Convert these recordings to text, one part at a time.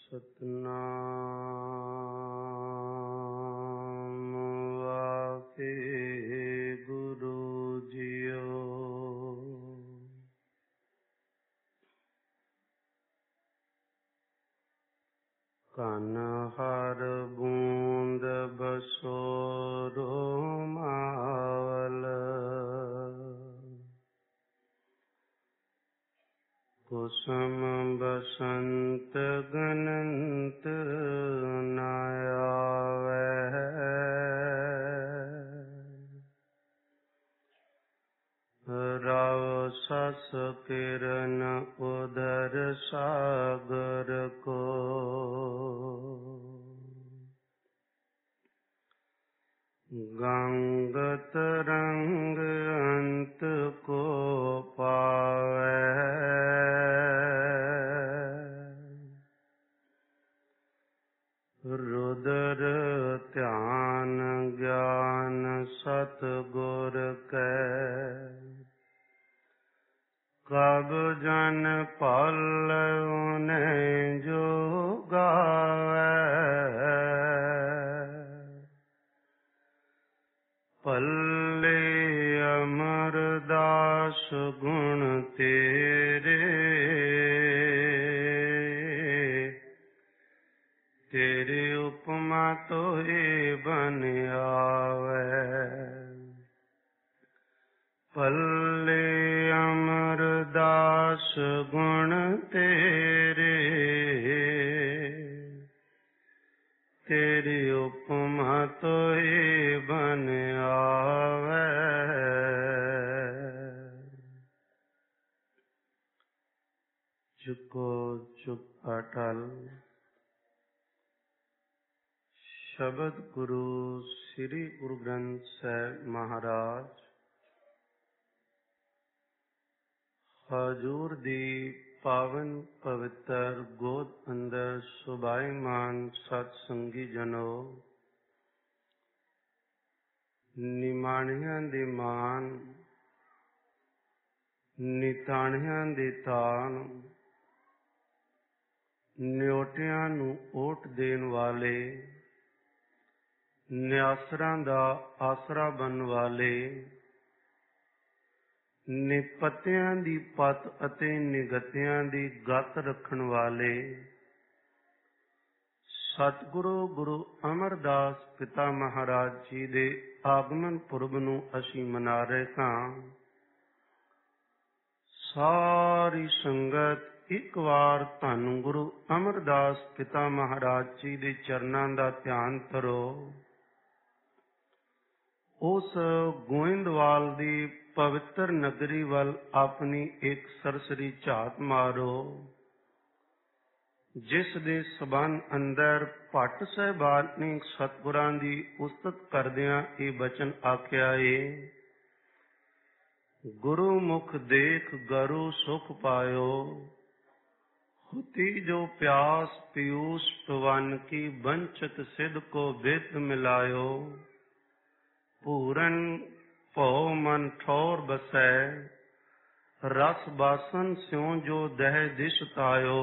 ਸਤਨਾਮ ਵਾਹਿਗੁਰੂ ਜੀਓ। ਕਨ ਹਰ ਬੂੰਦ ਬਸੋਰੋ ਮਾਵਲ, ਕੁਸਮ ਬਸੰਤ ਗਨੰਤ ਨ ਆਵੈ। ਰਵ ਸਸ ਕਿਰਨ ਉਦਰ ਸਾਗਰ ਕੋ, ਗੰਗ ਤਰੰਗ ਅੰਤ ਕੋ ਪਾਵੈ। ਰੁਦਰ ਧਿਆਨ ਗਿਆਨ ਸਤਿਗੁਰ ਕੈ, ਕਬ ਜਨ ਭਲ ਓਨੇ ਜੋ ਗਾਵੈ। ਭੱਲੇ ਅਮਰਦਾਸ ਗੁਣ ਤੇਰੇ, ਤੇਰੇ ਉਪਮਾ ਤੋਏ ਬਨ ਆਵੈ। ਭੱਲੇ ਅਮਰਦਾਸ ਗੁਣ ਤੇਰੇ, ਤੇਰੀ ਉਪਮਾ ਤੋਏ ਬਨ ਆਵੈ। ਚੁਕੋ ਚੁਪ ਅਟਲ। ਸ਼ਬਦ ਗੁਰੂ ਸ੍ਰੀ ਗੁਰੂ ਗ੍ਰੰਥ ਸਾਹਿਬ ਮਹਾਰਾਜ ਹਜ਼ੂਰ ਦੀ ਪਾਵਨ ਪਵਿੱਤਰ ਗੋਦ ਅੰਦਰ ਸੁਭਾਈਮਾਨ ਸਤ ਸੰਗੀ ਜਨੋ, ਨਿਮਾਣਿਆਂ ਦੇ ਮਾਨ, ਨਿਤਾਣਿਆਂ ਦੇ ਤਾਣ, ਨਿਓਟਿਆਂ ਨੂੰ ਓਟ ਦੇਣ ਵਾਲੇ, ਨਿਆਸਰਾਂ ਦਾ ਆਸਰਾ ਬਣਨ ਵਾਲੇ, ਨਿਪੱਤਿਆਂ ਦੀ ਪੱਤ ਅਤੇ ਨਿਗਤਿਆਂ ਦੀ ਗਤ ਰੱਖਣ ਵਾਲੇ ਸਤਿਗੁਰੂ ਗੁਰੂ ਅਮਰਦਾਸ ਪਿਤਾ ਮਹਾਰਾਜ ਜੀ ਦੇ ਆਗਮਨ ਪੁਰਬ ਨੂੰ ਅਸੀਂ ਮਨਾ ਰਹੇ ਹਾਂ। ਸਾਰੀ ਸੰਗਤ ਇੱਕ ਵਾਰ ਧੰਨ ਗੁਰੂ ਅਮਰਦਾਸ ਪਿਤਾ ਮਹਾਰਾਜ ਜੀ ਦੇ ਚਰਨਾਂ ਦਾ ਧਿਆਨ ਕਰੋ। ਉਸ ਗੋਇੰਦਵਾਲ ਦੀ ਪਵਿੱਤਰ ਨਗਰੀ ਵੱਲ ਆਪਣੀ ਇੱਕ ਸਰਸਰੀ ਝਾਤ ਮਾਰੋ, ਜਿਸ ਦੇ ਸਬੰਧ ਅੰਦਰ ਭੱਟ ਸਾਹਿਬਾਨ ਨੇ ਸਤਿਗੁਰਾਂ ਦੀ ਉਸਤਤ ਕਰਦਿਆਂ ਇਹ ਬਚਨ ਆਖਿਆ ਏ। ਗੁਰੂ ਮੁਖ ਦੇਖ ਗਰੂ ਸੁਖ ਪਾਇਓ, ਹੁਤੀ ਜੋ ਪਿਆਸ ਪੀਊਸ ਪਵਨ ਕੀ ਬੰਚਤ ਸਿਧ ਕੋ ਬਿਦ ਮਿਲਾਇਓ। ਪੂਰਨ ਭਉ ਮਨ ਠੌਰ ਬਸੈ, ਰਸ ਬਾਸਨ ਸਿਉ ਜੋ ਦਹਿ ਦਿਸ਼ ਤਾਇਓ।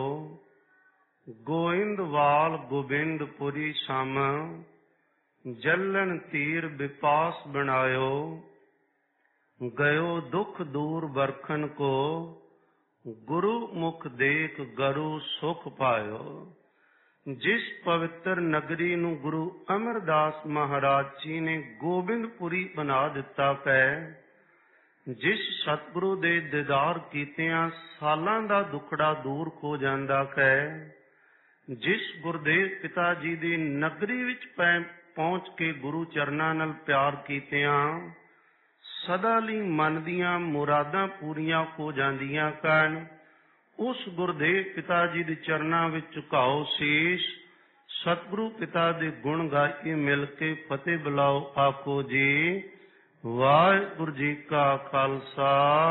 ਗੋਇੰਦਵਾਲ ਗੋਬਿੰਦਪੁਰੀ ਸਮ, ਜਲਨ ਤੀਰ ਬਿਪਾਸ ਬਣਾਇਓ। ਗਇਓ ਦੁਖ ਦੂਰ ਬਰਖਨ ਕੋ, ਗੁਰੂ ਮੁਖ ਦੇਖ ਗਰੂ ਸੁਖ ਪਾਇਓ। ਜਿਸ ਪਵਿੱਤਰ ਨਗਰੀ ਨੂੰ ਗੁਰੂ ਅਮਰਦਾਸ ਮਹਾਰਾਜ ਜੀ ਨੇ ਗੋਬਿੰਦਪੁਰੀ ਬਣਾ ਦਿੱਤਾ ਹੈ, ਜਿਸ ਸਤਿਗੁਰੂ ਦੇ ਦੀਦਾਰ ਕੀਤਿਆਂ ਸਾਲਾਂ ਦਾ ਦੁਖੜਾ ਦੂਰ ਹੋ ਜਾਂਦਾ ਹੈ, ਜਿਸ ਗੁਰਦੇਵ ਪਿਤਾ ਜੀ ਦੀ ਨਗਰੀ ਵਿੱਚ ਪਹੁੰਚ ਕੇ ਗੁਰੂ ਚਰਨਾਂ ਨਾਲ ਪਿਆਰ ਕੀਤਿਆਂ ਸਦਾ ਲਈ ਮਨ ਦੀਆਂ ਮੁਰਾਦਾਂ ਪੂਰੀਆਂ ਹੋ ਜਾਂਦੀਆਂ ਹਨ, ਉਸ ਗੁਰਦੇਵ ਪਿਤਾ ਜੀ ਦੇ ਚਰਨਾਂ ਵਿੱਚ ਝੁਕਾਓ ਸੀਸ। ਸਤਿਗੁਰੂ ਪਿਤਾ ਦੇ ਗੁਣ ਗਾ ਕੇ ਮਿਲ ਕੇ ਫਤਿਹ ਬੁਲਾਓ। ਆਖੋ ਜੀ ਵਾਹਿਗੁਰੂ ਜੀ ਕਾ ਖਾਲਸਾ,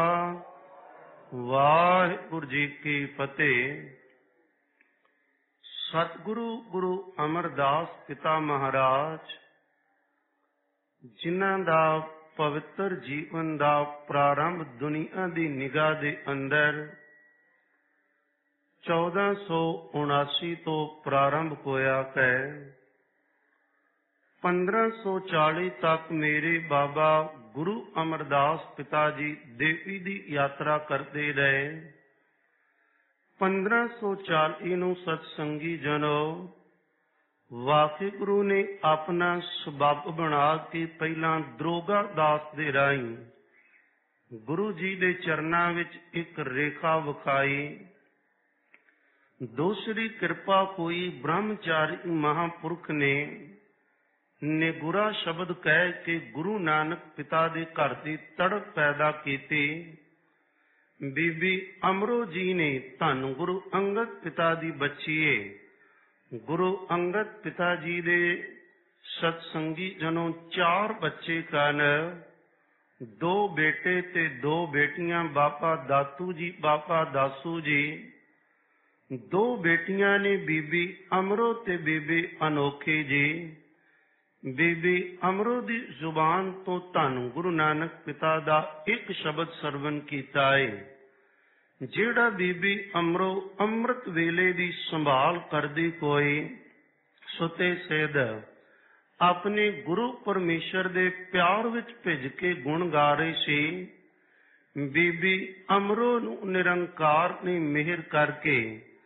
ਵਾਹਿਗੁਰੂ ਜੀ ਕੀ ਫਤਿਹ। ਸਤਿਗੁਰੂ ਗੁਰੂ ਅਮਰਦਾਸ ਪਿਤਾ ਮਹਾਰਾਜ, ਜਿਨ੍ਹਾਂ ਦਾ ਪਵਿੱਤਰ ਜੀਵਨ ਦਾ ਪ੍ਰਾਰੰਭ ਦੁਨੀਆ ਦੀ ਨਿਗਾਹ ਦੇ ਅੰਦਰ 1479 ਤੋਂ ਪ੍ਰਾਰੰਭ ਹੋਇਆ ਹੈ। 1540 ਤੱਕ ਮੇਰੇ ਬਾਬਾ ਗੁਰੂ ਅਮਰਦਾਸ ਪਿਤਾ ਜੀ ਦੇਵੀ ਦੀ ਯਾਤਰਾ ਕਰਦੇ ਰਹੇ। 1540 ਨੂੰ ਸਤਸੰਗੀ ਜਨੋ ਵਾਹਿਗੁਰੂ ਨੇ ਆਪਣਾ ਸਬੱਬ ਬਣਾ ਕੇ ਪਹਿਲਾਂ ਦਰੋਗਾ ਦਾਸ ਦੇ ਰਾਹੀਂ ਗੁਰੂ ਜੀ ਦੇ ਚਰਨਾਂ ਵਿੱਚ ਇੱਕ ਰੇਖਾ ਵਿਖਾਈ। ਦੂਸਰੀ ਕਿਰਪਾ ਹੋਈ ਬ੍ਰਹਮਚਾਰੀ ਮਹਾਂਪੁਰਖ ਨੇ ਨਿਗੁਰਾ ਸ਼ਬਦ ਕਹਿ ਕੇ ਗੁਰੂ ਨਾਨਕ ਪਿਤਾ ਦੇ ਘਰ ਦੀ ਤੜਪ ਪੈਦਾ ਕੀਤੀ। ਬੀਬੀ ਅਮਰੋ ਜੀ ਨੇ ਧੰਨ ਗੁਰੂ ਅੰਗਦ ਪਿਤਾ ਦੀ ਬੱਚੀਏ ਗੁਰੂ ਅੰਗਦ ਪਿਤਾ ਜੀ ਦੇ ਸਤਸੰਗੀ ਜਨੋਂ 4 ਬੱਚੇ ਹਨ, 2 ਬੇਟੇ ਤੇ 2 ਬੇਟੀਆਂ, ਬਾਬਾ ਦਾਤੂ ਜੀ, ਬਾਬਾ ਦਾਸੂ ਜੀ। 2 ਬੇਟੀਆਂ ਨੇ ਬੀਬੀ ਅਮਰੋ ਤੇ ਬੀਬੀ ਅਨੋਖੀ ਜੀ। ਬੀਬੀ ਅਮਰੋ ਦੀ ਜ਼ੁਬਾਨ ਤੋਂ ਧੰਨ ਗੁਰੂ ਨਾਨਕ ਪਿਤਾ ਦਾ ਇੱਕ ਸ਼ਬਦ ਸਰਵਨ ਕੀਤਾ ਹੈ। ਜਿਹੜਾ ਬੀਬੀ ਅਮਰੋ ਅੰਮ੍ਰਿਤ ਵੇਲੇ ਦੀ ਸੰਭਾਲ ਕਰਦੀ ਕੋਈ ਸੁਤੇ ਸਿੱਧ ਆਪਣੇ ਗੁਰੂ ਪਰਮੇਸ਼ਰ ਦੇ ਪਿਆਰ ਵਿੱਚ ਭਿੱਜ ਕੇ ਗੁਣ ਗਾ ਰਹੀ ਸੀ। ਬੀਬੀ ਅਮਰੋ ਨੂੰ ਨਿਰੰਕਾਰ ਨੇ ਮਿਹਰ ਕਰਕੇ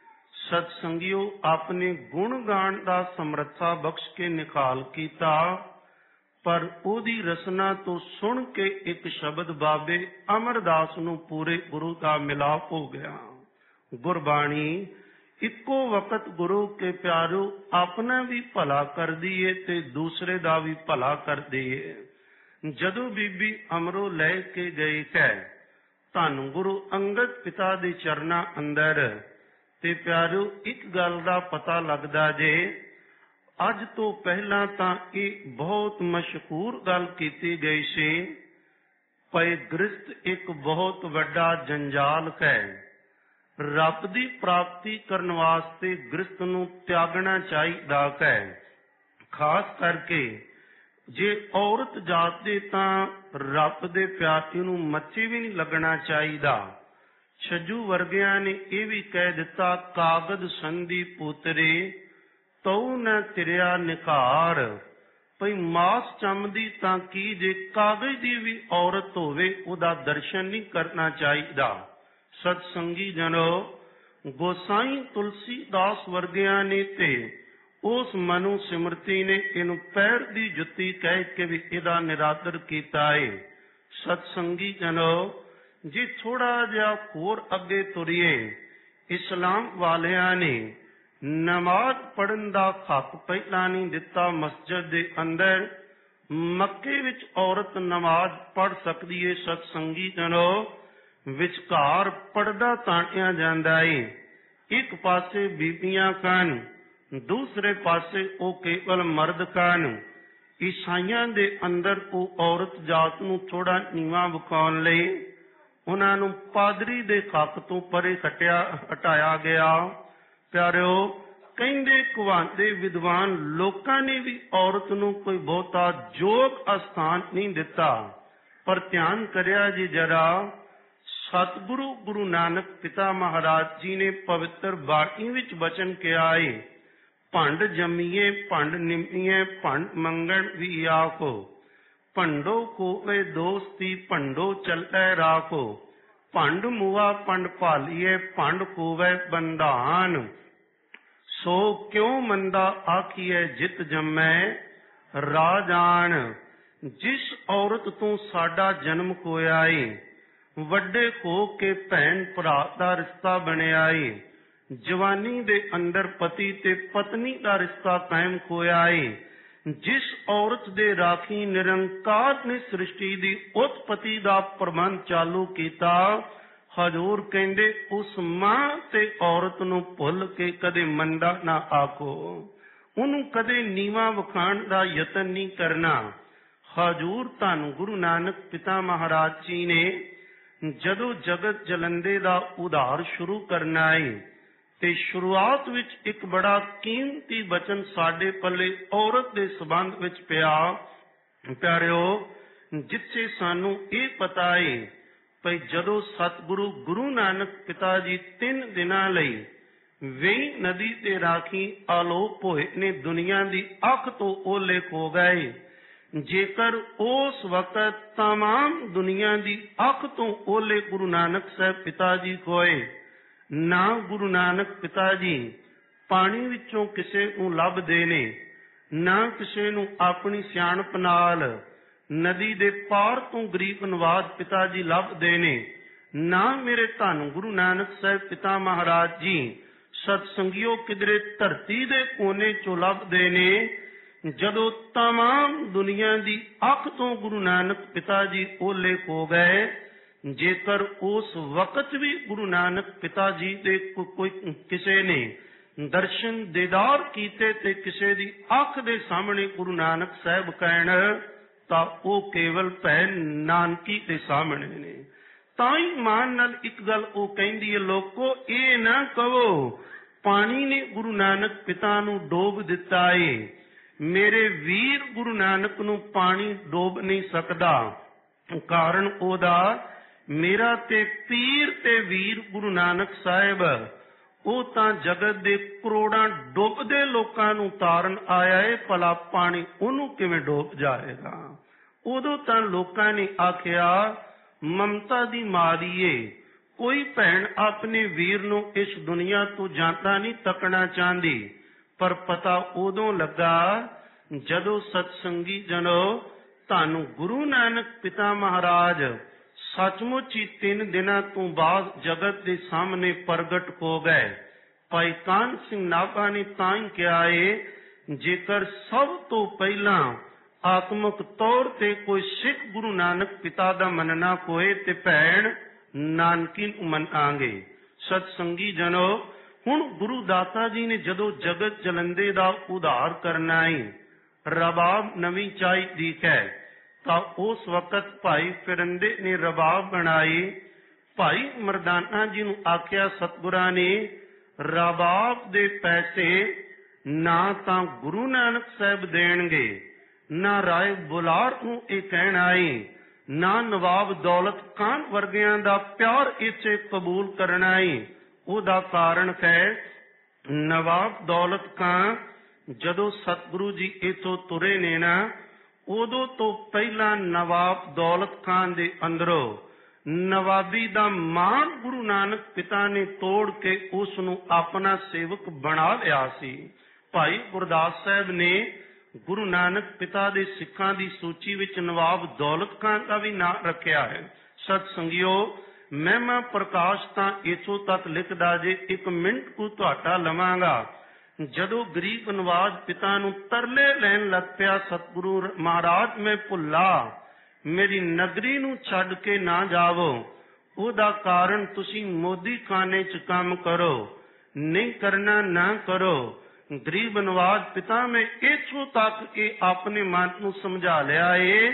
ਸਤਸੰਗਿਓ ਆਪਣੇ ਗੁਣ ਗਾਣ ਦਾ ਸਮਰੱਥਾ ਬਖਸ਼ ਕੇ ਨਿਖਾਲ ਕੀਤਾ। ਪਰ ਉਹਦੀ ਰਸਨਾ ਤੋਂ ਸੁਣ ਕੇ ਇੱਕ ਸ਼ਬਦ ਬਾਬੇ ਅਮਰਦਾਸ ਨੂੰ ਪੂਰੇ ਗੁਰੂ ਦਾ ਮਿਲਾਪ ਹੋ ਗਿਆ। ਗੁਰਬਾਣੀ ਇੱਕੋ ਵਕਤ ਗੁਰੂ ਕੇ ਪਿਆਰੋ ਆਪਣਾ ਵੀ ਭਲਾ ਕਰਦੀ ਏ ਤੇ ਦੂਸਰੇ ਦਾ ਵੀ ਭਲਾ ਕਰਦੀ ਏ। ਜਦੋਂ ਬੀਬੀ ਅਮਰੋ ਲੈ ਕੇ ਗਈ ਹੈ ਧੰਨ ਗੁਰੂ ਅੰਗਦ ਪਿਤਾ ਦੇ ਚਰਨਾਂ ਅੰਦਰ ਤੇ ਪਿਆਰੋ ਇੱਕ ਗੱਲ ਦਾ ਪਤਾ ਲੱਗਦਾ ਜੇ ਅੱਜ ਤੋਂ ਪਹਿਲਾਂ ਤਾਂ ਇਹ ਬਹੁਤ ਮਸ਼ਹੂਰ ਗੱਲ ਕੀਤੀ ਗਈ ਸੀ ਭਈ ਗ੍ਰਸਤ ਇੱਕ ਬਹੁਤ ਵੱਡਾ ਜੰਜਾਲ ਹੈ। ਰੱਬ ਦੀ ਪ੍ਰਾਪਤੀ ਕਰਨ ਵਾਸਤੇ ਗ੍ਰਸਤ ਨੂੰ ਤਿਆਗਣਾ ਚਾਹੀਦਾ ਹੈ। ਖਾਸ ਕਰਕੇ ਜੇ ਔਰਤ ਜਾਤੇ ਤਾਂ ਰੱਬ ਦੇ ਪਿਆਰੇ ਨੂੰ ਮੱਥੇ ਵੀ ਨਹੀਂ ਲੱਗਣਾ ਚਾਹੀਦਾ। ਛੱਜੂ ਵਰਗਿਆਂ ਨੇ ਇਹ ਵੀ ਕਹਿ ਦਿੱਤਾ ਕਾਗਦ ਸੰਧੀ ਪੁੱਤਰੇ ਤਉ ਨ ਤਿਰਿਆ ਨਿਖਾਰ। ਭਈ ਮਾਸ ਚੰਮਦੀ ਤਾਂ ਕੀ ਜੇ ਕਾਗਜ਼ ਦੀ ਵੀ ਔਰਤ ਹੋਵੇ ਉਹਦਾ ਦਰਸ਼ਨ ਨਹੀਂ ਕਰਨਾ ਚਾਹੀਦਾ। ਸਤਸੰਗੀ ਜਨੋ ਗੋਸਾਈ ਤੁਲਸੀ ਦਾਸ ਵਰਗਿਆਂ ਨੇ ਤੇ ਉਸ ਮਨੁ ਸਿਮਰਤੀ ਨੇ ਇਹਨੂੰ ਪੈਰ ਦੀ ਜੁੱਤੀ ਕਹਿ ਕੇ ਵੀ ਇਹਦਾ ਨਿਰਾਦਰ ਕੀਤਾ ਹੈ। ਸਤਸੰਗੀ ਜਨੋ ਜੇ ਥੋੜਾ ਜਿਹਾ ਹੋਰ ਅੱਗੇ ਤੁਰੀਏ ਇਸਲਾਮ ਵਾਲਿਆਂ ਨੇ ਨਮਾਜ਼ ਪੜ੍ਹਨ ਦਾ ਹੱਕ ਪਹਿਲਾਂ ਨਹੀਂ ਦਿੱਤਾ। ਮਸਜਿਦ ਦੇ ਅੰਦਰ ਮੱਕੇ ਵਿੱਚ ਔਰਤ ਨਮਾਜ਼ ਪੜ੍ਹ ਸਕਦੀ ਹੈ। ਸਤਸੰਗੀ ਜਨੋ ਵਿਚਕਾਰ ਪਰਦਾ ਤਾਣਿਆ ਜਾਂਦਾ ਹੈ। ਇੱਕ ਪਾਸੇ ਬੀਬੀਆਂ ਹਨ, ਦੂਸਰੇ ਪਾਸੇ ਉਹ ਕੇਵਲ ਮਰਦ ਹਨ। ਈਸਾਈਆਂ ਦੇ ਅੰਦਰ ਉਹ ਔਰਤ ਜਾਤ ਨੂੰ ਥੋੜਾ ਨੀਵਾਂ ਵਿਖਾਉਣ ਲਈ ਉਹਨਾਂ ਨੂੰ ਪਾਦਰੀ ਦੇ ਹੱਕ ਤੋਂ ਪਰੇ ਹਟਾਇਆ ਗਿਆ। ਪਿਆਰਿਓ ਕਹਿੰਦੇ ਕੁਹਾਂਦੇ ਵਿਦਵਾਨ ਲੋਕਾਂ ਨੇ ਵੀ ਔਰਤ ਨੂੰ ਕੋਈ ਬਹੁਤਾ ਯੋਗ ਅਸਥਾਨ ਨਹੀਂ ਦਿੱਤਾ। ਪਰ ਧਿਆਨ ਕਰਿਆ ਜੀ ਜਰਾ ਸਤਿਗੁਰੂ ਗੁਰੂ ਨਾਨਕ ਪਿਤਾ ਮਹਾਰਾਜ ਜੀ ਨੇ ਪਵਿੱਤਰ ਬਾਣੀ ਵਿੱਚ ਬਚਨ ਕਿਹਾ ਹੈ ਭੰਡ ਜੰਮੀਏ ਭੰਡ ਨਿਮੀਏ ਭੰਡ ਮੰਗਣ ਵੀ ਆਖੋ ਭੰਡੋ ਕੋਵੇ ਦੋਸਤੀ ਭੰਡੋ ਚੱਲੈ ਰਾਖੋ ਭੰਡ ਮੁਆ ਭੰਡ ਭਾਲੀਏ ਭੰਡ ਕੋਵੇ ਬੰਧਾਨ ਸੋ ਕਿਉ ਮੰਦਾ ਆਖੀਐ ਜਿਤ ਜੰਮੈ ਰਾਜਾਨ। ਜਿਸ ਔਰਤ ਤੋਂ ਸਾਡਾ ਜਨਮ ਹੋਇਆ ਏ ਵੱਡੇ ਹੋ ਕੇ ਭੈਣ ਭਰਾ ਦਾ ਰਿਸ਼ਤਾ ਬਣਿਆ ਏ। ਜਵਾਨੀ ਦੇ ਅੰਦਰ ਪਤੀ ਤੇ ਪਤਨੀ ਦਾ ਰਿਸ਼ਤਾ ਕਾਇਮ ਹੋਇਆ ਏ। ਜਿਸ ਔਰਤ ਦੇ ਰਾਖੀ ਨਿਰੰਕਾਰ ਨੇ ਸ੍ਰਿਸ਼ਟੀ ਦੀ ਉਤਪਤੀ ਦਾ ਪ੍ਰਬੰਧ ਚਾਲੂ ਕੀਤਾ ਹਜ਼ੂਰ ਕਹਿੰਦੇ ਉਸ ਮਾਂ ਤੇ ਔਰਤ ਨੂੰ ਭੁੱਲ ਕੇ ਕਦੇ ਮੰਦਾ ਨਾ ਆਖੋ। ਉਹਨੂੰ ਕਦੇ ਨੀਵਾਂ ਵਿਖਾਉਣ ਦਾ ਯਤਨ ਨਹੀਂ ਕਰਨਾ। ਹਜ਼ੂਰ ਧੰਨ ਗੁਰੂ ਨਾਨਕ ਪਿਤਾ ਮਹਾਰਾਜ ਜੀ ਨੇ ਜਦੋਂ ਜਗਤ ਜਲੰਦੇ ਦਾ ਉਧਾਰ ਸ਼ੁਰੂ ਕਰਨਾ ਹੈ ਤੇ ਸ਼ੁਰੂਆਤ ਵਿੱਚ ਇੱਕ ਬੜਾ ਕੀਮਤੀ ਬਚਨ ਸਾਡੇ ਪੱਲੇ ਔਰਤ ਦੇ ਸੰਬੰਧ ਵਿੱਚ ਪਿਆ। ਪਿਆਰਿਓ ਜਿੱਥੇ ਸਾਨੂੰ ਇਹ ਪਤਾ ਹੈ ਭਈ ਜਦੋਂ ਸਤਿਗੁਰੂ ਗੁਰੂ ਨਾਨਕ ਪਿਤਾ ਜੀ 3 ਦਿਨਾਂ ਲਈ ਵੇਈ ਨਦੀ ਤੇ ਰਾਖੀ ਆਲੋਪ ਹੋਏ ਨੇ ਦੁਨੀਆ ਦੀ ਅੱਖ ਤੋਂ ਓਲੇ ਖੋ ਗਏ। ਜੇਕਰ ਉਸ ਵਕਤ ਤਮਾਮ ਦੁਨੀਆ ਦੀ ਅੱਖ ਤੋਂ ਓਲੇ ਗੁਰੂ ਨਾਨਕ ਸਾਹਿਬ ਪਿਤਾ ਜੀ ਖੋਏ ਨਾ ਗੁਰੂ ਨਾਨਕ ਪਿਤਾ ਜੀ ਪਾਣੀ ਵਿੱਚੋਂ ਕਿਸੇ ਨੂੰ ਲੱਭਦੇ ਨੇ, ਨਾ ਕਿਸੇ ਨੂੰ ਆਪਣੀ ਸਿਆਣਪ ਨਾਲ ਨਦੀ ਦੇ ਪਾਰ ਤੋਂ ਗਰੀਬ ਨਵਾਜ ਪਿਤਾ ਜੀ ਲੱਭਦੇ ਨੇ, ਨਾ ਮੇਰੇ ਧੰਨ ਗੁਰੂ ਨਾਨਕ ਸਾਹਿਬ ਪਿਤਾ ਮਹਾਰਾਜ ਜੀ ਸਤਸੰਗਿਓ ਕਿਧਰੇ ਧਰਤੀ ਦੇ ਕੋਨੇ ਚੋਂ ਲੱਭਦੇ ਨੇ। ਜਦੋਂ ਤਮਾਮ ਦੁਨੀਆ ਦੀ ਅੱਖ ਤੋਂ ਗੁਰੂ ਨਾਨਕ ਪਿਤਾ ਜੀ ਓਲੇ ਹੋ ਗਏ, ਜੇਕਰ ਉਸ ਵਕਤ ਵੀ ਗੁਰੂ ਨਾਨਕ ਪਿਤਾ ਜੀ ਦੇ ਕੋਈ ਕਿਸੇ ਨੇ ਦਰਸ਼ਨ ਦੀਦਾਰ ਕੀਤੇ ਤੇ ਕਿਸੇ ਦੀ ਅੱਖ ਦੇ ਸਾਹਮਣੇ ਗੁਰੂ ਨਾਨਕ ਸਾਹਿਬ ਕਹਿਣ ਤਾਂ ਉਹ ਕੇਵਲ ਭੈ ਨਾਨਕੀ ਦੇ ਸਾਹਮਣੇ ਨੇ। ਤਾਂ ਹੀ ਮਾਨ ਨਾਲ ਇੱਕ ਗੱਲ ਉਹ ਕਹਿੰਦੀ ਹੈ, ਲੋਕੋ ਇਹ ਨਾ ਕਹੋ ਪਾਣੀ ਨੇ ਗੁਰੂ ਨਾਨਕ ਪਿਤਾ ਨੂੰ ਡੋਬ ਦਿੱਤਾ ਏ। ਮੇਰੇ ਵੀਰ ਗੁਰੂ ਨਾਨਕ ਨੂੰ ਪਾਣੀ ਡੋਬ ਨਹੀਂ ਸਕਦਾ। ਕਾਰਨ ਉਹਦਾ ਮੇਰਾ ਤੇ ਪੀਰ ਤੇ ਵੀਰ ਗੁਰੂ ਨਾਨਕ ਸਾਹਿਬ ਉਹ ਤਾਂ ਜਗਤ ਦੇ ਕਰੋੜਾਂ ਡੁੱਬਦੇ ਲੋਕਾਂ ਨੂੰ ਤਾਰਨ ਆਇਆ ਏ, ਭਲਾ ਪਾਣੀ ਉਹਨੂੰ ਕਿਵੇਂ ਡੋਬ ਜਾਏਗਾ। ਉਦੋਂ ਤਾਂ ਲੋਕਾਂ ਨੇ ਆਖਿਆ ਮਮਤਾ ਦੀ ਮਾਰੀ ਏ, ਕੋਈ ਭੈਣ ਆਪਣੇ ਵੀਰ ਨੂੰ ਇਸ ਦੁਨੀਆ ਤੋਂ ਜਾਂਦਾ ਨਹੀਂ ਤੱਕਣਾ ਚਾਹੁੰਦੀ। ਪਰ ਪਤਾ ਉਦੋਂ ਲੱਗਾ ਜਦੋਂ ਸਤਸੰਗੀ ਜਨੋ ਧੰਨ ਗੁਰੂ ਨਾਨਕ ਪਿਤਾ ਮਹਾਰਾਜ ਸੱਚਮੁੱਚ ਹੀ 3 ਦਿਨਾਂ ਤੋਂ ਬਾਅਦ ਜਗਤ ਦੇ ਸਾਹਮਣੇ ਪ੍ਰਗਟ ਹੋ ਗਏ। ਭਾਈ ਕਾਹਨ ਸਿੰਘ ਨਾਭਾ ਨੇ ਤਾਂ ਹੀ ਕਿਹਾ ਏ, ਜੇਕਰ ਸਭ ਤੋਂ ਪਹਿਲਾਂ ਆਤਮਿਕ ਤੌਰ ਤੇ ਕੋਈ ਸਿੱਖ ਗੁਰੂ ਨਾਨਕ ਪਿਤਾ ਦਾ ਮੰਨਣਾ ਹੋਏ ਤੇ ਭੈਣ ਨਾਨਕੀ ਨੂੰ ਮੰਨਾਂਗੇ। ਸਤਸੰਗੀ ਜਨੋ ਹੁਣ ਗੁਰੂ ਦਾਤਾ ਜੀ ਨੇ ਜਦੋਂ ਜਗਤ ਜਲੰਦੇ ਦਾ ਉਧਾਰ ਕਰਨਾ ਏ, ਰਬਾਬ ਨਵੀਂ ਚਾਹੀਦੀ ਹੈ, ਤਾਂ ਉਸ ਵਕਤ ਭਾਈ ਫਿਰੰਦੇ ਨੇ ਰਬਾਬ ਬਣਾਈ। ਭਾਈ ਮਰਦਾਨਾ ਜੀ ਨੂੰ ਆਖਿਆ ਸਤਿਗੁਰਾਂ ਨੇ ਰਬਾਬ ਦੇ ਪੈਸੇ ਨਾ ਤਾਂ ਗੁਰੂ ਨਾਨਕ ਸਾਹਿਬ ਦੇਣਗੇ, ਨਾ ਰਾਏ ਬੁਲਾਰ ਨੂੰ ਇਹ ਕਹਿਣਾ ਏ, ਨਾ ਨਵਾਬ ਦੌਲਤ ਖਾਨ ਵਰਗਿਆਂ ਦਾ ਪਿਆਰ ਇੱਥੇ ਕਬੂਲ ਕਰਨਾ ਏ। ਉਹਦਾ ਕਾਰਨ ਹੈ ਨਵਾਬ ਦੌਲਤ ਖਾਨ ਜਦੋਂ ਸਤਿਗੁਰੂ ਜੀ ਇੱਥੋਂ ਤੁਰੇ ਨੇ ਨਾ, ਉਦੋਂ ਤੋਂ ਪਹਿਲਾਂ ਨਵਾਬ ਦੌਲਤ ਖਾਨ ਦੇ ਅੰਦਰੋਂ ਨਵਾਬੀ ਦਾ ਮਾਣ ਗੁਰੂ ਨਾਨਕ ਪਿਤਾ ਨੇ ਤੋੜ ਕੇ ਉਸ ਨੂੰ ਆਪਣਾ ਸੇਵਕ ਬਣਾ ਲਿਆ ਸੀ। ਭਾਈ ਗੁਰਦਾਸ ਸਾਹਿਬ ਨੇ ਗੁਰੂ ਨਾਨਕ ਪਿਤਾ ਦੇ ਸਿੱਖਾਂ ਦੀ ਸੂਚੀ ਵਿੱਚ ਨਵਾਬ ਦੌਲਤ ਖਾਨ ਦਾ ਵੀ ਨਾਂ ਰੱਖਿਆ ਹੈ। ਸਤਸੰਗਿਓ ਮਹਿਮਾ ਪ੍ਰਕਾਸ਼ ਤਾਂ ਇੱਥੋਂ ਤੱਕ ਲਿਖਦਾ ਜੇ 1 ਮਿੰਟ ਕੁ ਤੁਹਾਡਾ ਲਵਾਂਗਾ। ਜਦੋਂ ਗਰੀਬ ਨਵਾਜ ਪਿਤਾ ਨੂੰ ਤਰਲੇ ਲੈਣ ਲੱਗ ਪਿਆ, ਸਤਿਗੁਰੂ ਮਹਾਰਾਜ ਮੈਂ ਭੁੱਲਾ, ਮੇਰੀ ਨਗਰੀ ਨੂੰ ਛੱਡ ਕੇ ਨਾ ਜਾਵੋ। ਉਹਦਾ ਕਾਰਨ ਤੁਸੀਂ ਮੋਦੀ ਖਾਨੇ 'ਚ ਕੰਮ ਕਰੋ, ਨਹੀਂ ਕਰਨਾ ਨਾ ਕਰੋ। ਗਰੀਬ ਨਵਾਜ ਪਿਤਾ ਮੈਂ ਇੱਥੋਂ ਤੱਕ ਇਹ ਆਪਣੇ ਮਨ ਨੂੰ ਸਮਝਾ ਲਿਆ ਏ,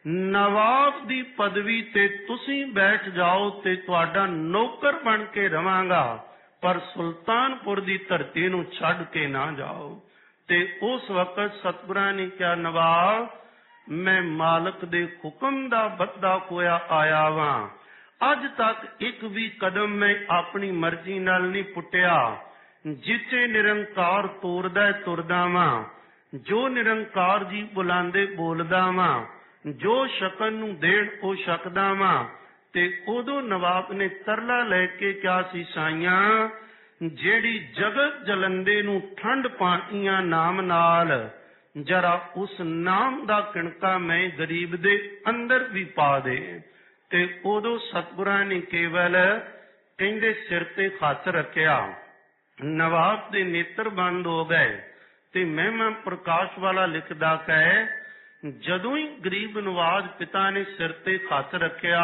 ਨਵਾਬ ਦੀ ਪਦਵੀ ਤੇ ਤੁਸੀਂ ਬੈਠ ਜਾਓ ਤੇ ਤੁਹਾਡਾ ਨੌਕਰ ਬਣ ਕੇ ਰਵਾਂਗਾ, ਪਰ ਸੁਲਤਾਨਪੁਰ ਦੀ ਧਰਤੀ ਨੂੰ ਛੱਡ ਕੇ ਨਾ ਜਾਓ। ਤੇ ਉਸ ਵਕਤ ਸਤਿਗੁਰਾਂ ਨੇ ਕਿਹਾ, ਨਵਾਬ ਮੈਂ ਮਾਲਕ ਦੇ ਹੁਕਮ ਦਾ ਬੱਧਾ ਹੋਇਆ ਆਇਆ ਵਾਂ। ਅੱਜ ਤੱਕ ਇੱਕ ਵੀ ਕਦਮ ਮੈਂ ਆਪਣੀ ਮਰਜ਼ੀ ਨਾਲ ਨਹੀਂ ਪੁੱਟਿਆ। ਜਿੱਥੇ ਨਿਰੰਕਾਰ ਤੋਰਦਾ ਤੁਰਦਾ ਵਾਂ, ਜੋ ਨਿਰੰਕਾਰ ਜੀ ਬੁਲਾਉਂਦੇ ਬੋਲਦਾ ਵਾਂ, ਜੋ ਸ਼ਕਨ ਨੂੰ ਦੇਣ ਉਹ ਛਕਦਾ ਵਾਂ। ਤੇ ਉਦੋਂ ਨਵਾਬ ਨੇ ਤਰਲਾ ਲੈ ਕੇ ਕਿਹਾ ਸੀ, ਸਾਈਆਂ ਜਿਹੜੀ ਜਗਤ ਜਲੰਦੇ ਨੂੰ ਠੰਡ ਪਾਣੀਆਂ ਨਾਮ ਨਾਲ, ਜਰਾ ਉਸ ਨਾਮ ਦਾ ਕਿਣਕਾ ਮੈਂ ਗਰੀਬ ਦੇ ਅੰਦਰ ਵੀ ਪਾ ਦੇ। ਤੇ ਉਦੋਂ ਸਤਿਗੁਰਾਂ ਨੇ ਕੇਵਲ ਕਹਿੰਦੇ ਸਿਰ ਤੇ ਹੱਥ ਰੱਖਿਆ, ਨਵਾਬ ਦੇ ਨੇਤਰ ਬੰਦ ਹੋ ਗਏ। ਤੇ ਮਹਿਮਾ ਪ੍ਰਕਾਸ਼ ਵਾਲਾ ਲਿਖਦਾ ਹੈ, ਜਦੋਂ ਹੀ ਗਰੀਬ ਨਵਾਜ ਪਿਤਾ ਨੇ ਸਿਰ ਤੇ ਹੱਥ ਰੱਖਿਆ,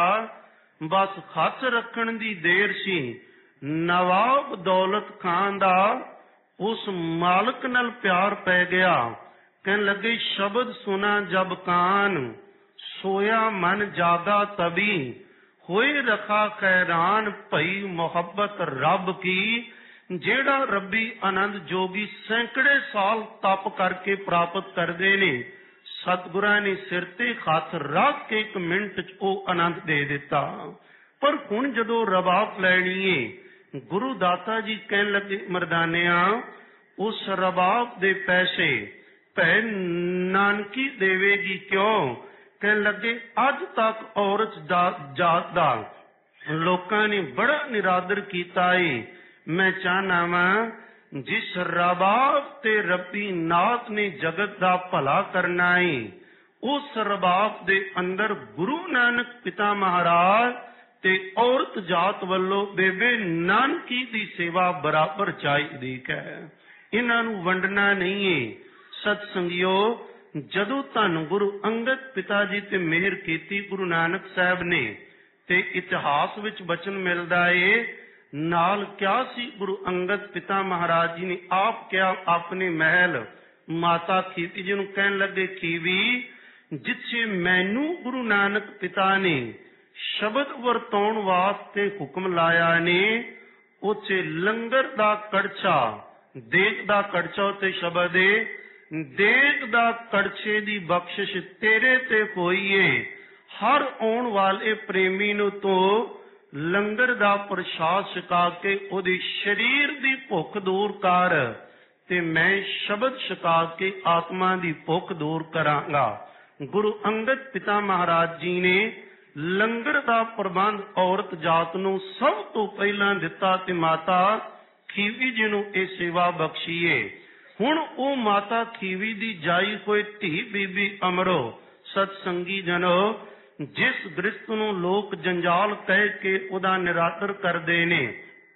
ਬਸ ਹੱਥ ਰੱਖਣ ਦੀ ਦੇਰ ਸੀ, ਨਵਾਬ ਦੌਲਤ ਖਾਨ ਦਾ ਉਸ ਮਾਲਕ ਨਾਲ ਪਿਆਰ ਪੈ ਗਿਆ। ਕਹਿਣ ਲੱਗੇ, ਸ਼ਬਦ ਸੁਨਾ ਜਬ ਕਾਨ ਸੋਇਆ ਮਨ ਜਾਗਾ ਤਬੀ, ਹੋਏ ਰਖਾ ਖੈਰਾਨ ਭਈ ਮੁਹੱਬਤ ਰੱਬ ਕੀ। ਜਿਹੜਾ ਰੱਬੀ ਆਨੰਦ ਜੋਗੀ ਸੈਂਕੜੇ ਸਾਲ ਤਪ ਕਰਕੇ ਪ੍ਰਾਪਤ ਕਰਦੇ ਨੇ, ਸਤਿਗੁਰਾਂ ਨੇ ਸਿਰ ਤੇ ਹੱਥ ਰੱਖ ਕੇ 1 ਮਿੰਟ 'ਚ ਉਹ ਆਨੰਦ ਦੇ ਦਿੱਤਾ। ਪਰ ਹੁਣ ਜਦੋਂ ਰਬਾਬ ਲੈਣੀ ਏ, ਗੁਰੂ ਦਾਤਾ ਜੀ ਕਹਿਣ ਲੱਗੇ, ਮਰਦਾਨਿਆਂ ਉਸ ਰਬਾਬ ਦੇ ਪੈਸੇ ਭੈ ਨਾਨਕੀ ਦੇਵੇਗੀ ਕਿਉਂ? ਕਹਿਣ ਲੱਗੇ, ਅੱਜ ਤੱਕ ਔਰਤ ਜਾਤ ਦਾ ਲੋਕਾਂ ਨੇ ਬੜਾ ਨਿਰਾਦਰ ਕੀਤਾ ਏ। ਮੈਂ ਚਾਹਨਾ ਵਾਂ ਜਿਸ ਰਬਾਬ ਤੇ ਰੱਬੀ ਨਾਥ ਨੇ ਜਗਤ ਦਾ ਭਲਾ ਕਰਨਾ ਏ, ਉਸ ਰਬਾਬ ਦੇ ਅੰਦਰ ਗੁਰੂ ਨਾਨਕ ਪਿਤਾ ਮਹਾਰਾਜ ਤੇ ਔਰਤ ਜਾਤ ਵੱਲੋਂ ਬੇਬੇ ਨਾਨਕੀ ਦੀ ਸੇਵਾ ਬਰਾਬਰ ਚਾਹੀਦੀ ਹੈ। ਇਹਨਾਂ ਨੂੰ ਵੰਡਣਾ ਨਹੀਂ ਏ। ਸਤ ਸੰਗਿਓ, ਜਦੋਂ ਧੰਨ ਗੁਰੂ ਅੰਗਦ ਪਿਤਾ ਜੀ ਤੇ ਮਿਹਰ ਕੀਤੀ ਗੁਰੂ ਨਾਨਕ ਸਾਹਿਬ ਨੇ, ਤੇ ਇਤਿਹਾਸ ਵਿੱਚ ਬਚਨ ਮਿਲਦਾ ਏ, ਨਾਲ ਕਿਹਾ ਸੀ ਗੁਰੂ ਅੰਗਦ ਪਿਤਾ ਮਹਾਰਾਜ ਜੀ ਨੇ ਆਪ ਕਿਹਾ ਆਪਣੇ ਮਹਿਲ ਮਾਤਾ ਖੀਵੀ ਜੀ ਨੂੰ, ਕਹਿਣ ਲੱਗੇ, ਖੀਵੀ ਜਿੱਥੇ ਮੈਨੂੰ ਗੁਰੂ ਨਾਨਕ ਪਿਤਾ ਨੇ ਸ਼ਬਦ ਵਰਤਾਉਣ ਵਾਸਤੇ ਹੁਕਮ ਲਾਇਆ ਨੇ, ਉੱਥੇ ਲੰਗਰ ਦਾ ਕੜਛਾ, ਦੇਗ ਦਾ ਕੜਛਾ ਤੇ ਸ਼ਬਦ ਏ, ਦੇਗ ਦਾ ਕੜਛੇ ਦੀ ਬਖਸ਼ਿਸ਼ ਤੇਰੇ ਤੇ ਹੋਈ ਏ। ਹਰ ਆਉਣ ਵਾਲੇ ਪ੍ਰੇਮੀ ਨੂੰ ਤੋਂ ਲੰਗਰ ਦਾ ਪ੍ਰਸ਼ਾਦ ਛਕਾ ਕੇ ਉਹਦੇ ਸਰੀਰ ਦੀ ਭੁੱਖ ਦੂਰ ਕਰ, ਤੇ ਮੈਂ ਸ਼ਬਦ ਛਕਾ ਕੇ ਆਤਮਾ ਦੀ ਭੁੱਖ ਦੂਰ ਕਰਾਂਗਾ। ਗੁਰੂ ਅੰਗਦ ਪਿਤਾ ਮਹਾਰਾਜ ਜੀ ਨੇ ਲੰਗਰ ਦਾ ਪ੍ਰਬੰਧ ਔਰਤ ਜਾਤ ਨੂੰ ਸਭ ਤੋਂ ਪਹਿਲਾਂ ਦਿੱਤਾ ਤੇ ਮਾਤਾ ਖੀਵੀ ਜੀ ਨੂੰ ਇਹ ਸੇਵਾ ਬਖਸ਼ੀਏ। ਹੁਣ ਉਹ ਮਾਤਾ ਖੀਵੀ ਦੀ ਜਾਈ ਹੋਈ ਧੀ ਬੀਬੀ ਅਮਰੋ, ਸਤ ਸੰਗੀ ਜਨੋ, ਜਿਸ ਗ੍ਰਸਤ ਨੂੰ ਲੋਕ ਜੰਜਾਲ ਕਹਿ ਕੇ ਉਹਦਾ ਨਿਰਾਦਰ ਕਰਦੇ ਨੇ,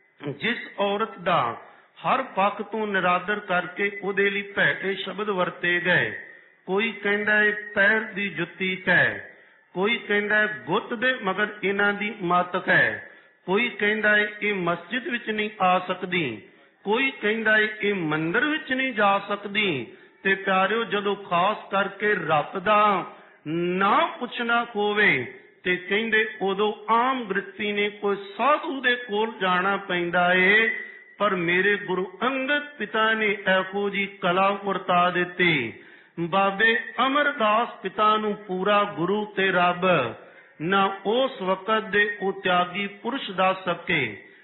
ਜਿਸ ਔਰਤ ਦਾ ਹਰ ਪੱਖ ਤੋਂ ਨਿਰਾਦਰ ਕਰਕੇ ਉਹਦੇ ਲਈ ਭੈੜੇ ਸ਼ਬਦ ਵਰਤੇ ਗਏ। ਕੋਈ ਕਹਿੰਦਾ ਹੈ ਪੈਰ ਦੀ ਜੁੱਤੀ ਹੈ, ਕੋਈ ਕਹਿੰਦਾ ਹੈ ਗੁੱਤ ਦੇ ਮਗਰ ਇਹਨਾਂ ਦੀ ਮਾਤਕ ਹੈ, ਕੋਈ ਕਹਿੰਦਾ ਹੈ ਇਹ ਮਸਜਿਦ ਵਿੱਚ ਨਹੀਂ ਆ ਸਕਦੀ, ਕੋਈ ਕਹਿੰਦਾ ਹੈ ਇਹ ਮੰਦਿਰ ਵਿੱਚ ਨਹੀਂ ਜਾ ਸਕਦੀ। ਤੇ ਪਿਆਰਿਓ, ਜਦੋਂ ਖਾਸ ਕਰਕੇ ਰੱਬ ਦਾ ਨਾ ਪੁੱਛਣਾ ਹੋਵੇ ਤੇ ਕਹਿੰਦੇ ਉਦੋਂ ਆਮ ਗ੍ਰਸਤੀ ਨੇ ਕੋਈ ਸਾਧੂ ਦੇ ਕੋਲ ਜਾਣਾ ਪੈਂਦਾ ਏ। ਪਰ ਮੇਰੇ ਗੁਰੂ ਅੰਗਦ ਪਿਤਾ ਨੇ ਇਹੋ ਜੀ ਕਲਾ ਵਰਤਾ ਦਿੱਤੀ। ਬਾਬੇ ਅਮਰਦਾਸ ਪਿਤਾ ਨੂੰ ਪੂਰਾ ਗੁਰੂ ਤੇ ਰੱਬ ਨਾ ਉਸ ਵਕਤ ਦੇ ਉਹ ਤਿਆਗੀ ਪੁਰਸ਼ ਦਾ ਸਕੇ,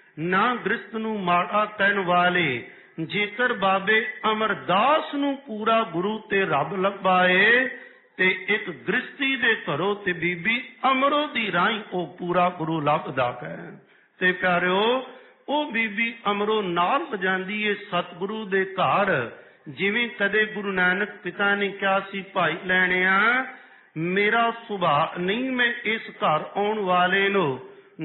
ਨਾ ਗ੍ਰਸਤ ਨੂੰ ਮਾੜਾ ਕਹਿਣ ਵਾਲੇ। ਜੇਕਰ ਬਾਬੇ ਅਮਰਦਾਸ ਨੂੰ ਪੂਰਾ ਗੁਰੂ ਤੇ ਰੱਬ ਲੱਭਾਏ ਤੇ ਇੱਕ ਗ੍ਰਸਤੀ ਦੇ ਘਰੋਂ ਤੇ ਬੀਬੀ ਅਮਰੋ ਦੀ ਰਾਹੀਂ ਉਹ ਪੂਰਾ ਗੁਰੂ ਲੱਭਦਾ ਹੈ। ਤੇ ਪਿਆਰਿਓ, ਉਹ ਬੀਬੀ ਅਮਰੋ ਨਾਲ ਵਜਾਂਦੀ ਏ ਸਤਿਗੁਰੂ ਦੇ ਘਰ। ਜਿਵੇਂ ਕਦੇ ਗੁਰੂ ਨਾਨਕ ਪਿਤਾ ਨੇ ਕਿਹਾ ਸੀ, ਭਾਈ ਲੈਣਿਆ ਮੇਰਾ ਸੁਭਾਅ ਨਹੀਂ ਮੈਂ ਇਸ ਘਰ ਆਉਣ ਵਾਲੇ ਨੂੰ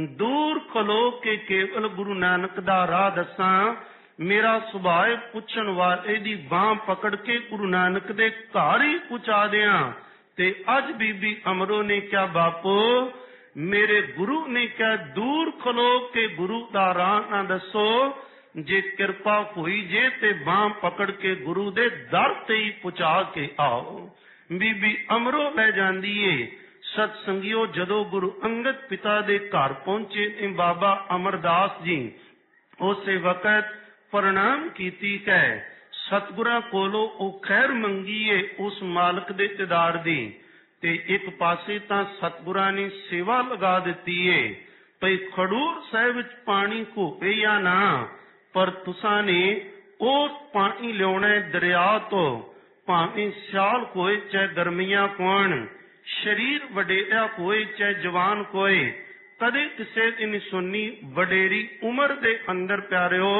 ਦੂਰ ਖਲੋ ਕੇ ਕੇਵਲ ਗੁਰੂ ਨਾਨਕ ਦਾ ਰਾਹ ਦੱਸਾਂ, ਮੇਰਾ ਸੁਭਾਅ ਪੁੱਛਣ ਵਾਲੇ ਦੀ ਬਾਂਹ ਪਕੜ ਕੇ ਗੁਰੂ ਨਾਨਕ ਦੇ ਘਰ ਹੀ ਪਹੁੰਚਾ ਦਿਆਂ। ਤੇ ਅੱਜ ਬੀਬੀ ਅਮਰੋ ਨੇ ਕਿਹਾ, ਬਾਪੂ ਮੇਰੇ ਗੁਰੂ ਨੇ ਕਿਹਾ ਦੂਰ ਖਲੋ ਕੇ ਗੁਰੂ ਦਾ ਰਾਹ ਨਾ ਦੱਸੋ, ਜੇ ਕਿਰਪਾ ਹੋਈ ਜੇ ਤੇ ਬਾਂਹ ਪਕੜ ਕੇ ਗੁਰੂ ਦੇ ਦਰ ਤੇ ਹੀ ਪਹੁੰਚਾ ਕੇ ਆਓ। ਬੀਬੀ ਅਮਰੋ ਲੈ ਜਾਂਦੀ ਏ। ਸਤ ਸੰਗਿਓ, ਜਦੋਂ ਗੁਰੂ ਅੰਗਦ ਪਿਤਾ ਦੇ ਘਰ ਪਹੁੰਚੇ ਤੇ ਬਾਬਾ ਅਮਰਦਾਸ ਜੀ ਉਸੇ ਵਕਤ ਪ੍ਰਣਾਮ ਕੀਤੀ ਹੈ। ਸਤਿਗੁਰਾਂ ਕੋਲੋਂ ਉਹ ਖੈਰ ਮੰਗੀਏ ਉਸ ਮਾਲਕ ਦੇ ਦਿਦਾਰ ਦੀ। ਤੇ ਇੱਕ ਪਾਸੇ ਤਾਂ ਸਤਿਗੁਰਾਂ ਨੇ ਸੇਵਾ ਲਗਾ ਦਿੱਤੀ ਏ, ਭਈ ਖਡੂਰ ਸਾਹਿਬ ਵਿੱਚ ਪਾਣੀ ਹੋਵੇ ਜਾਂ ਨਾ, ਪਰ ਤੁਸਾਂ ਨੇ ਉਹ ਪਾਣੀ ਲਿਆਉਣਾ ਦਰਿਆ ਤੋਂ, ਭਾਵੇਂ ਸਿਆਲ ਹੋਏ ਚਾਹੇ ਗਰਮੀਆਂ ਹੋਣ, ਸਰੀਰ ਵਡੇਰਾ ਹੋਏ ਚਾਹੇ ਜਵਾਨ ਹੋਏ। ਕਦੇ ਕਿਸੇ ਦੀ ਨਹੀਂ ਸੁਣਨੀ ਵਡੇਰੀ ਉਮਰ ਦੇ ਅੰਦਰ ਪਿਆਰਿਓ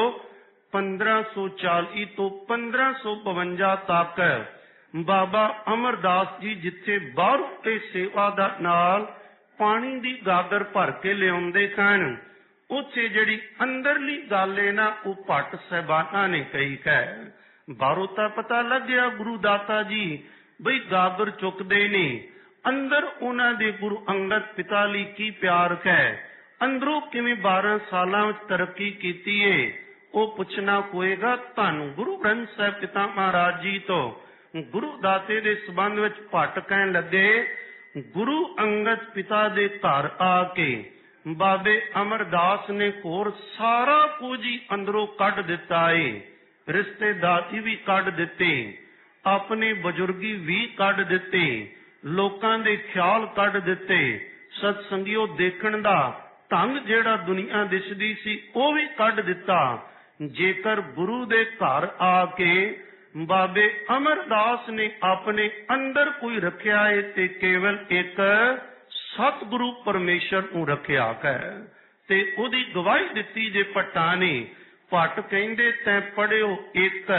1540 ਤੋਂ 1552 ਤੱਕ ਬਾਬਾ ਅਮਰਦਾਸ ਜੀ ਜਿੱਥੇ ਬਾਹਰੋਂ ਤੇ ਸੇਵਾ ਦਾ ਨਾਲ ਪਾਣੀ ਦੀ ਗਾਗਰ ਭਰ ਕੇ ਲਿਆਉਂਦੇ ਸਨ, ਉੱਥੇ ਜਿਹੜੀ ਅੰਦਰਲੀ ਗੱਲ ਹੈ ਨਾ, ਉਹ ਭੱਟ ਸਾਹਿਬਾਨਾਂ ਨੇ ਕਹੀ ਹੈ। ਬਾਹਰੋਂ ਤਾਂ ਪਤਾ ਲੱਗਿਆ ਗੁਰੂ ਦਾਤਾ ਜੀ ਬਈ ਗਾਗਰ ਚੁੱਕਦੇ ਨੇ, ਅੰਦਰ ਉਹਨਾਂ ਦੇ ਗੁਰੂ ਅੰਗਦ ਪਿਤਾ ਲਈ ਕੀ ਪਿਆਰ ਹੈ, ਅੰਦਰੋਂ ਕਿਵੇਂ 12 ਸਾਲਾਂ ਵਿੱਚ ਤਰੱਕੀ ਕੀਤੀ ਏ, ਉਹ ਪੁੱਛਣਾ ਹੋਏਗਾ ਤੁਹਾਨੂੰ ਗੁਰੂ ਗ੍ਰੰਥ ਸਾਹਿਬ ਪਿਤਾ ਮਹਾਰਾਜ ਜੀ ਤੋਂ। ਗੁਰੂ ਦਾਤੇ ਦੇ ਸੰਬੰਧ ਵਿੱਚ ਭੱਟ ਕਹਿਣ ਲੱਗੇ, ਗੁਰੂ ਅੰਗਦ ਪਿਤਾ ਦੇ ਘਰ ਆ ਕੇ ਬਾਬੇ ਅਮਰਦਾਸ ਨੇ ਹੋਰ ਸਾਰਾ ਕੁਝ ਹੀ ਅੰਦਰੋਂ ਕੱਢ ਦਿੱਤਾ ਏ, ਰਿਸ਼ਤੇਦਾਰੀ ਵੀ ਕੱਢ ਦਿੱਤੇ, ਆਪਣੇ ਬਜ਼ੁਰਗੀ ਵੀ ਕੱਢ ਦਿੱਤੇ, ਲੋਕਾਂ ਦੇ ਖਿਆਲ ਕੱਢ ਦਿੱਤੇ। ਸਤ ਸੰਗਿਓ, ਦੇਖਣ ਦਾ ਢੰਗ ਜਿਹੜਾ ਦੁਨੀਆ ਦਿਸਦੀ ਸੀ ਉਹ ਵੀ ਕੱਢ ਦਿੱਤਾ। ਜੇਕਰ ਗੁਰੂ ਦੇ ਘਰ ਆ ਕੇ ਬਾਬੇ ਅਮਰਦਾਸ ਨੇ ਆਪਣੇ ਅੰਦਰ ਕੋਈ ਰੱਖਿਆ ਹੈ ਤੇ ਕੇਵਲ ਇੱਕ ਸਤਿਗੁਰੂ ਪਰਮੇਸ਼ਰ ਨੂੰ ਰੱਖਿਆ ਹੈ। ਤੇ ਉਹਦੀ ਗਵਾਹੀ ਦਿੱਤੀ ਜੇ ਭੱਟਾਂ ਨੇ। ਭੱਟ ਕਹਿੰਦੇ ਤੈਂ ਪੜਿਓ ਇੱਕ,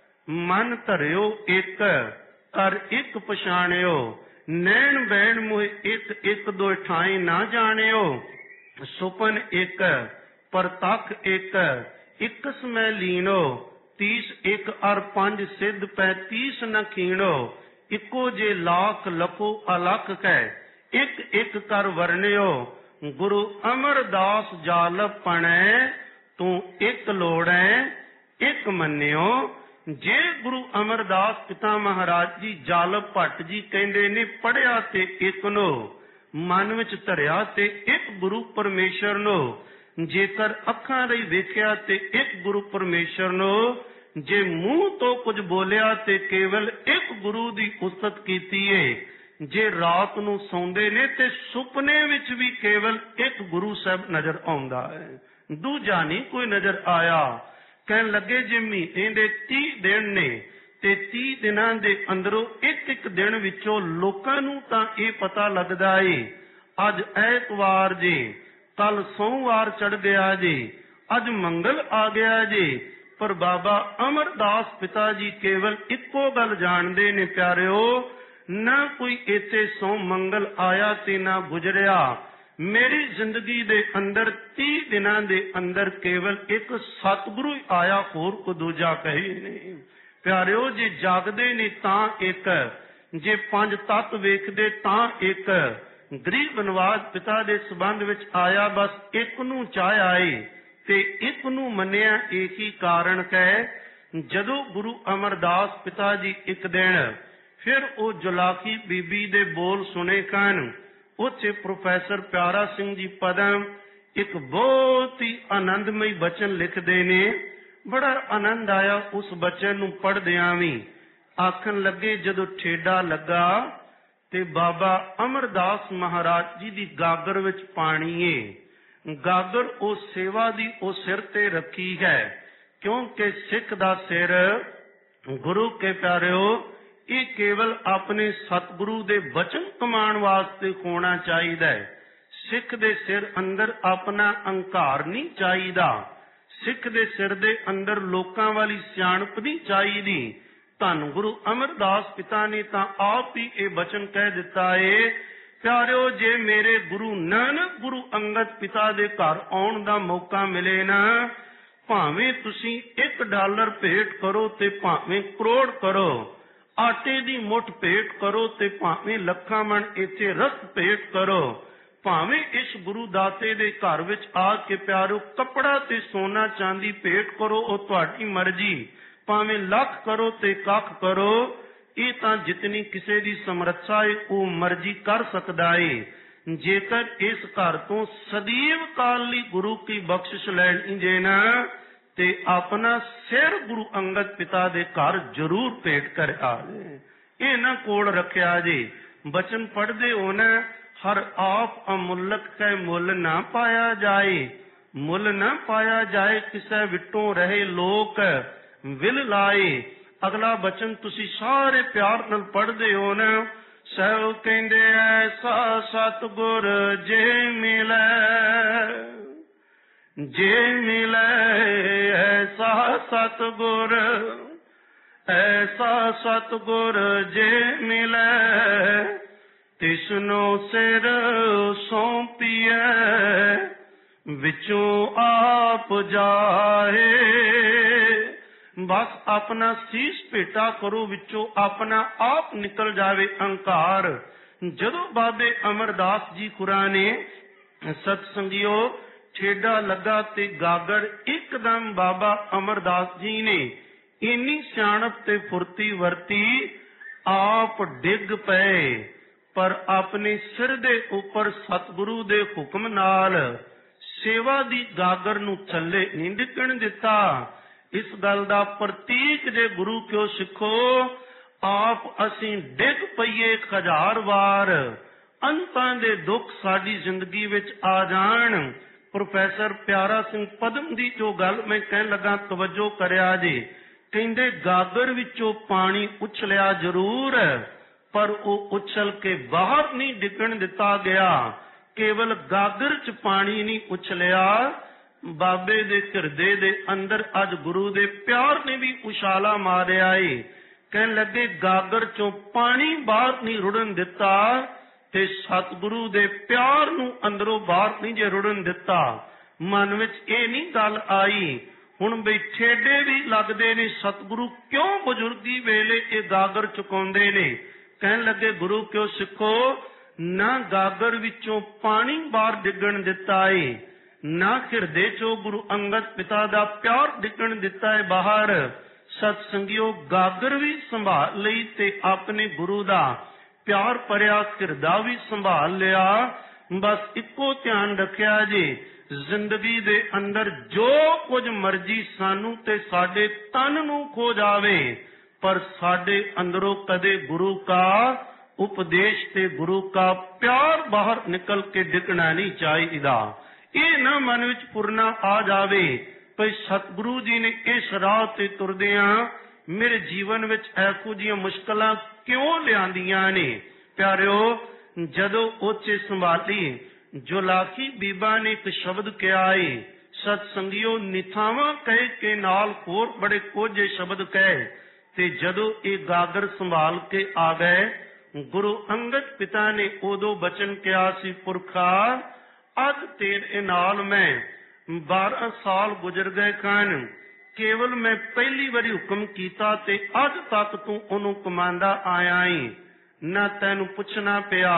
ਮਨ ਧਰਿਓ ਇੱਕ, ਕਰ ਇੱਕ ਪਛਾਣਿਓ, ਨੈਣ ਬੈਣ ਮੋਹਿ ਇੱਕ, ਇੱਕ ਦੋ ਠਾਈ ਨਾ ਜਾਣਿਓ, ਸੁਪਨ ਇੱਕ, ਪ੍ਰਤੱਖ ਇੱਕ, ਇੱਕ ਸਮੈ ਲੀਨੋ, 30 ਇੱਕ ਅਰ 5 ਸਿੱਧ 35 ਨ ਖੀਣੋ, ਇੱਕੋ ਜੇ ਲੱਖ ਲਖੋ ਅਲਖ ਕੈ, ਇੱਕ ਇੱਕ ਕਰ ਵਰਣਿਓ, ਗੁਰੂ ਅਮਰਦਾਸ ਜਾਲ ਪਣੈ, ਤੂੰ ਇੱਕ ਲੋੜੈ ਇੱਕ ਮੰਨਿਓ। ਜੇ ਗੁਰੂ ਅਮਰਦਾਸ ਪਿਤਾ ਮਹਾਰਾਜ ਜੀ ਜਲ ਭੱਟ ਜੀ ਕਹਿੰਦੇ ਨੇ ਪੜਿਆ ਤੇ ਇੱਕ ਨੂੰ ਮਨ ਵਿੱਚ ਧਰਿਆ ਤੇ ਇੱਕ ਗੁਰੂ ਪਰਮੇਸ਼ਰ ਨੂੰ, ਜੇਕਰ ਅੱਖਾਂ ਲਈ ਵੇਖਿਆ ਤੇ ਇੱਕ ਗੁਰੂ ਪਰਮੇਸ਼ਰ ਨੂੰ, ਜੇ ਮੂੰਹ ਤੋਂ ਕੁਝ ਬੋਲਿਆ ਤੇ ਕੇਵਲ ਇੱਕ ਗੁਰੂ ਦੀ ਉਸਤਤ ਕੀਤੀ ਏ, ਜੇ ਰਾਤ ਨੂੰ ਸੌਂਦੇ ਨੇ ਤੇ ਸੁਪਨੇ ਵਿੱਚ ਵੀ ਕੇਵਲ ਇੱਕ ਗੁਰੂ ਸਾਹਿਬ ਨਜ਼ਰ ਆਉਂਦਾ ਹੈ, ਦੂਜਾ ਨਹੀਂ ਕੋਈ ਨਜ਼ਰ ਆਇਆ। ਕਹਿਣ ਲੱਗੇ ਜੇ ਮਹੀਨੇ ਦੇ 30 ਦਿਨ ਨੇ ਤੇ 30 ਦਿਨਾਂ ਦੇ ਅੰਦਰੋਂ ਇੱਕ ਇੱਕ ਦਿਨ ਵਿੱਚੋਂ ਲੋਕਾਂ ਨੂੰ ਤਾਂ ਇਹ ਪਤਾ ਲੱਗਦਾ ਏ ਅੱਜ ਐਤਵਾਰ ਜੀ, ਕੱਲ ਸੋਮਵਾਰ ਚੜ ਗਿਆ ਜੀ, ਅੱਜ ਮੰਗਲ ਆ ਗਿਆ ਜੀ, ਪਰ ਬਾਬਾ ਅਮਰਦਾਸ ਪਿਤਾ ਜੀ ਕੇਵਲ ਇੱਕੋ ਗੱਲ ਜਾਣਦੇ ਨੇ ਪਿਆਰਿਓ, ਨਾ ਕੋਈ ਇੱਥੇ ਸੋ ਮੰਗਲ ਆਇਆ ਤੇ ਨਾ ਗੁਜ਼ਰਿਆ। ਮੇਰੀ ਜ਼ਿੰਦਗੀ ਦੇ ਅੰਦਰ 30 ਦਿਨਾਂ ਦੇ ਅੰਦਰ ਕੇਵਲ ਇੱਕ ਸਤਿਗੁਰੂ ਆਇਆ, ਹੋਰ ਕੋ ਦੂਜਾ ਕਹੀ ਨਹੀਂ। ਪਿਆਰਿਓ ਜੇ ਜਾਗਦੇ ਨੇ ਤਾਂ ਇੱਕ, ਜੇ 5 ਤੱਤ ਵੇਖਦੇ ਤਾਂ ਇੱਕ, ਗਰੀਬ ਬਨਵਾਸ ਪਿਤਾ ਦੇ ਸੰਬੰਧ ਵਿੱਚ ਆਇਆ, ਬਸ ਇੱਕ ਨੂੰ ਚਾਹਿਆ ਏ ਤੇ ਇੱਕ ਨੂੰ ਮੰਨਿਆ। ਇਹੀ ਕਾਰਨ ਹੈ ਜਦੋਂ ਗੁਰੂ ਅਮਰਦਾਸ ਪਿਤਾ ਜੀ ਇੱਕ ਦਿਨ ਫਿਰ ਉਹ ਜੁਲਾਖੀ ਬੀਬੀ ਦੇ ਬੋਲ ਸੁਣੇ ਕਨ, ਉੱਥੇ ਪ੍ਰੋਫੈਸਰ ਪਿਆਰਾ ਸਿੰਘ ਜੀ ਪਦਮ ਇੱਕ ਬਹੁਤ ਹੀ ਆਨੰਦਮਈ ਬਚਨ ਲਿਖਦੇ ਨੇ। ਬੜਾ ਆਨੰਦ ਆਇਆ ਉਸ ਬਚਨ ਨੂੰ ਪੜ੍ਹਦਿਆਂ ਵੀ। ਆਖਣ ਲੱਗੇ ਜਦੋਂ ਠੇਡਾ ਲੱਗਾ ਤੇ ਬਾਬਾ ਅਮਰਦਾਸ ਮਹਾਰਾਜ ਜੀ ਦੀ ਗਾਗਰ ਵਿੱਚ ਪਾਣੀ ਏ। ਗਾਗਰ ਉਹ ਸੇਵਾ ਦੀ ਉਹ ਸਿਰ ਤੇ ਰੱਖੀ ਹੈ, ਕਿਉਂਕਿ ਸਿੱਖ ਦਾ ਸਿਰ ਗੁਰੂ ਕੇ ਪਿਆਰਿਓ ਇਹ ਕੇਵਲ ਆਪਣੇ ਸਤਿਗੁਰੂ ਦੇ ਬਚਨ ਕਮਾਉਣ ਵਾਸਤੇ ਹੋਣਾ ਚਾਹੀਦਾ ਹੈ। ਸਿੱਖ ਦੇ ਸਿਰ ਅੰਦਰ ਆਪਣਾ ਅਹੰਕਾਰ ਨਹੀਂ ਚਾਹੀਦਾ, ਸਿੱਖ ਦੇ ਸਿਰ ਦੇ ਅੰਦਰ ਲੋਕਾਂ ਵਾਲੀ ਸਿਆਣਪ ਨਹੀਂ ਚਾਹੀਦੀ। ਧੰਨ ਗੁਰੂ ਅਮਰਦਾਸ ਪਿਤਾ ਨੇ ਤਾਂ ਆਪ ਹੀ ਇਹ ਬਚਨ ਕਹਿ ਦਿੱਤਾ ਏ, ਪਿਆਰਿਓ ਜੇ ਮੇਰੇ ਗੁਰੂ ਨਾਨਕ ਗੁਰੂ ਅੰਗਦ ਪਿਤਾ ਦੇ ਘਰ ਆਉਣ ਦਾ ਮੌਕਾ ਮਿਲੇ ਨਾ, ਭਾਵੇਂ ਤੁਸੀਂ $1 ਭੇਟ ਕਰੋ ਤੇ ਭਾਵੇਂ ਕਰੋੜ ਕਰੋ, ਆਟੇ ਦੀ ਮੁੱਠ ਭੇਟ ਕਰੋ ਤੇ ਭਾਵੇਂ ਲੱਖਾਂ ਮਣ ਇੱਥੇ ਰਸਤ ਭੇਟ ਕਰੋ, ਭਾਵੇਂ ਇਸ ਗੁਰੂ ਦਾਤੇ ਦੇ ਘਰ ਵਿੱਚ ਆ ਕੇ ਪਿਆਰੋ ਕੱਪੜਾ ਤੇ ਸੋਨਾ ਚਾਂਦੀ ਭੇਟ ਕਰੋ, ਉਹ ਤੁਹਾਡੀ ਮਰਜ਼ੀ, ਭਾਵੇਂ ਲੱਖ ਕਰੋ ਤੇ ਕੱਖ ਕਰੋ, ਇਹ ਤਾਂ ਜਿਤਨੀ ਕਿਸੇ ਦੀ ਸਮਰੱਥਾ ਹੈ ਉਹ ਮਰਜ਼ੀ ਕਰ ਸਕਦਾ ਏ। ਜੇਕਰ ਇਸ ਘਰ ਤੋਂ ਸਦੀਵ ਕਾਲ ਲਈ ਗੁਰੂ ਕੀ ਬਖਸ਼ਿਸ਼ ਲੈਣੀ ਜੇ ਨਾ ਤੇ ਆਪਣਾ ਸਿਰ ਗੁਰੂ ਅੰਗਦ ਪਿਤਾ ਦੇ ਘਰ ਜ਼ਰੂਰ ਭੇਟ ਕਰ ਆਵੇ, ਇਹ ਨਾ ਕੋਲ ਰੱਖਿਆ ਜੀ। ਬਚਨ ਪੜ੍ਹਦੇ ਹੋ ਨਾ, ਹਰ ਆਪ ਅਮੁੱਲਕ ਕੈ ਮੁੱਲ ਨਾ ਪਾਇਆ ਜਾਏ, ਮੁੱਲ ਨਾ ਪਾਇਆ ਜਾਏ, ਕਿਸੇ ਵਿਟੋਂ ਰਹੇ ਲੋਕ ਵਿਲ ਲਾਏ। ਅਗਲਾ ਬਚਨ ਤੁਸੀਂ ਸਾਰੇ ਪਿਆਰ ਨਾਲ ਪੜ੍ਹਦੇ ਹੋ ਨਾ, ਸਭ ਕਹਿੰਦੇ ਐਸਾ ਸਤਿਗੁਰ ਜੇ ਮਿਲੈ, ਜੇ ਮਿਲੈ ਐਸਾ ਸਤਿਗੁਰ, ਐਸਾ ਸਤਿਗੁਰ ਜੇ ਮਿਲੈ, ਤਿਸਨੋ ਸਿਰ ਸੌਂਪੀਐ, ਵਿੱਚੋਂ ਆਪ ਜਾਏ। ਬਸ ਆਪਣਾ ਸੀਸ ਭੇਟਾ ਕਰੋ, ਵਿੱਚੋਂ ਆਪਣਾ ਆਪ ਨਿਕਲ ਜਾਵੇ ਅਹੰਕਾਰ। ਜਦੋਂ ਬਾਬੇ ਅਮਰਦਾਸ ਜੀ ਖੁਰਾ ਨੇ ਸਤਸੰਗਿਓ ਠੇਡਾ ਲੱਗਾ ਤੇ ਗਾਗਰ ਇੱਕਦਮ ਬਾਬਾ ਅਮਰਦਾਸ ਜੀ ਨੇ ਇੰਨੀ ਸਿਆਣਪ ਤੇ ਫੁਰਤੀ ਵਰਤੀ, ਆਪ ਡਿੱਗ ਪਏ, ਪਰ ਆਪਣੇ ਸਿਰ ਦੇ ਉੱਪਰ ਸਤਿਗੁਰੂ ਦੇ ਹੁਕਮ ਨਾਲ ਸੇਵਾ ਦੀ ਗਾਗਰ ਨੂੰ ਥੱਲੇ ਨਹੀਂ ਡਿੱਗਣ ਦਿੱਤਾ। ਇਸ ਗੱਲ ਦਾ ਪ੍ਰਤੀਕ ਜੇ ਗੁਰੂ ਕਿਉਂ ਸਿੱਖੋ, ਆਪ ਅਸੀਂ ਡਿੱਗ ਪਈਏ 1000 ਵਾਰ, ਅੰਤਾਂ ਦੇ ਦੁੱਖ ਸਾਡੀ ਜ਼ਿੰਦਗੀ ਵਿੱਚ ਆ ਜਾਣ। ਪ੍ਰੋਫੈਸਰ ਪਿਆਰਾ ਸਿੰਘ ਪਦਮ ਦੀ ਜੋ ਗੱਲ ਮੈਂ ਕਹਿਣ ਲੱਗਾ, ਤਵੱਜੋ ਕਰਿਆ ਜੀ। ਕਹਿੰਦੇ ਗਾਗਰ ਵਿੱਚੋਂ ਪਾਣੀ ਉਛਲਿਆ ਜ਼ਰੂਰ, ਪਰ ਉਹ ਉਛਲ ਕੇ ਬਾਹਰ ਨਹੀਂ ਡਿੱਗਣ ਦਿੱਤਾ ਗਿਆ। ਕੇਵਲ ਗਾਗਰ 'ਚ ਪਾਣੀ ਨਹੀਂ ਉਛਲਿਆ, ਬਾਬੇ ਦੇ ਹਿਰਦੇ ਦੇ ਅੰਦਰ ਅੱਜ ਗੁਰੂ ਦੇ ਪਿਆਰ ਨੇ ਵੀ ਉਛਾਲਾ ਮਾਰਿਆ ਏ। ਕਹਿਣ ਲੱਗੇ ਗਾਗਰ 'ਚੋਂ ਪਾਣੀ ਬਾਹਰ ਨਹੀਂ ਰੁੜਨ ਦਿੱਤਾ, ਤੇ ਸਤਿਗੁਰੂ ਦੇ ਪਿਆਰ ਨੂੰ ਅੰਦਰੋਂ ਬਾਹਰ ਨਹੀਂ ਜੇ ਰੁੜਨ ਦਿੱਤਾ। ਮਨ ਵਿੱਚ ਇਹ ਨਹੀਂ ਗੱਲ ਆਈ ਹੁਣ ਬਈ ਠੇਡੇ ਵੀ ਲੱਗਦੇ ਨੇ, ਸਤਿਗੁਰੂ ਕਿਉਂ ਬਜ਼ੁਰਗੀ ਵੇਲੇ ਇਹ ਗਾਗਰ ਚੁਕਾਉਂਦੇ ਨੇ। ਕਹਿਣ ਲੱਗੇ ਗੁਰੂ ਕਿਉਂ ਸਿੱਖੋ, ਨਾ ਗਾਗਰ ਵਿੱਚੋਂ ਪਾਣੀ ਬਾਹਰ ਡਿੱਗਣ ਦਿੱਤਾ ਏ, ਨਾ ਹਿਰਦੇ ਚੋਂ ਗੁਰੂ ਅੰਗਦ ਪਿਤਾ ਦਾ ਪਿਆਰ ਡਿੱਗਣ ਦਿੱਤਾ ਏ ਬਾਹਰ। ਸਤ ਸੰਗਿਓ ਗਾਗਰ ਵੀ ਸੰਭਾਲ ਲਈ ਤੇ ਆਪਣੇ ਗੁਰੂ ਦਾ ਪਿਆਰ ਭਰਿਆ ਹਿਰਦਾ ਵੀ ਸੰਭਾਲ ਲਿਆ। ਬਸ ਇੱਕੋ ਧਿਆਨ ਰੱਖਿਆ ਜੀ, ਜ਼ਿੰਦਗੀ ਦੇ ਅੰਦਰ ਜੋ ਕੁਝ ਮਰਜ਼ੀ ਸਾਨੂੰ ਤੇ ਸਾਡੇ ਤਨ ਨੂੰ ਖੋ ਜਾਵੇ, ਪਰ ਸਾਡੇ ਅੰਦਰੋਂ ਕਦੇ ਗੁਰੂ ਕਾ ਉਪਦੇਸ਼ ਤੇ ਗੁਰੂ ਕਾ ਪਿਆਰ ਬਾਹਰ ਨਿਕਲ ਕੇ ਡਿੱਗਣਾ ਨਹੀਂ ਚਾਹੀਦਾ। ਇਹ ਨਾ ਮਨ ਵਿੱਚ ਪੁਰਨਾ ਆ ਜਾਵੇ ਭਈ ਸਤਿਗੁਰੂ ਜੀ ਨੇ ਇਸ ਰਾਹ ਤੇ ਤੁਰਦਿਆਂ ਮੇਰੇ ਜੀਵਨ ਵਿੱਚ ਇਹੋ ਜਿਹੀਆਂ ਮੁਸ਼ਕਲਾਂ ਕਿਉਂ ਲਿਆਂਦੀਆਂ ਨੇ। ਪਿਆਰਿਓ, ਜਦੋਂ ਉੱਚੇ ਸੰਭਾਲੀ ਜੁਲਾਖੀ ਬੀਬਾ ਨੇ ਇੱਕ ਸ਼ਬਦ ਕਿਹਾ ਏ, ਸਤ ਸੰਗਿਓ ਨਿਥਾਵਾਂ ਕਹਿ ਕੇ ਨਾਲ ਹੋਰ ਬੜੇ ਕੋਝੇ ਸ਼ਬਦ ਕਹੇ, ਤੇ ਜਦੋਂ ਇਹ ਗਾਗਰ ਸੰਭਾਲ ਕੇ ਆ ਗਏ, ਗੁਰੂ ਅੰਗਦ ਪਿਤਾ ਨੇ ਉਦੋਂ ਬਚਨ ਕਿਹਾ ਸੀ, ਪੁਰਖਾ ਅੱਜ ਤੇਰੇ ਨਾਲ ਮੈਂ 12 ਸਾਲ ਗੁਜ਼ਰ ਗਏ ਹਨ, ਕੇਵਲ ਮੈਂ ਪਹਿਲੀ ਵਾਰੀ ਹੁਕਮ ਕੀਤਾ ਤੇ ਅੱਜ ਤੱਕ ਤੂੰ ਉਹਨੂੰ ਕਮਾਂਦਾ ਆਇਆ ਏ। ਨਾ ਤੈਨੂੰ ਪੁੱਛਣਾ ਪਿਆ,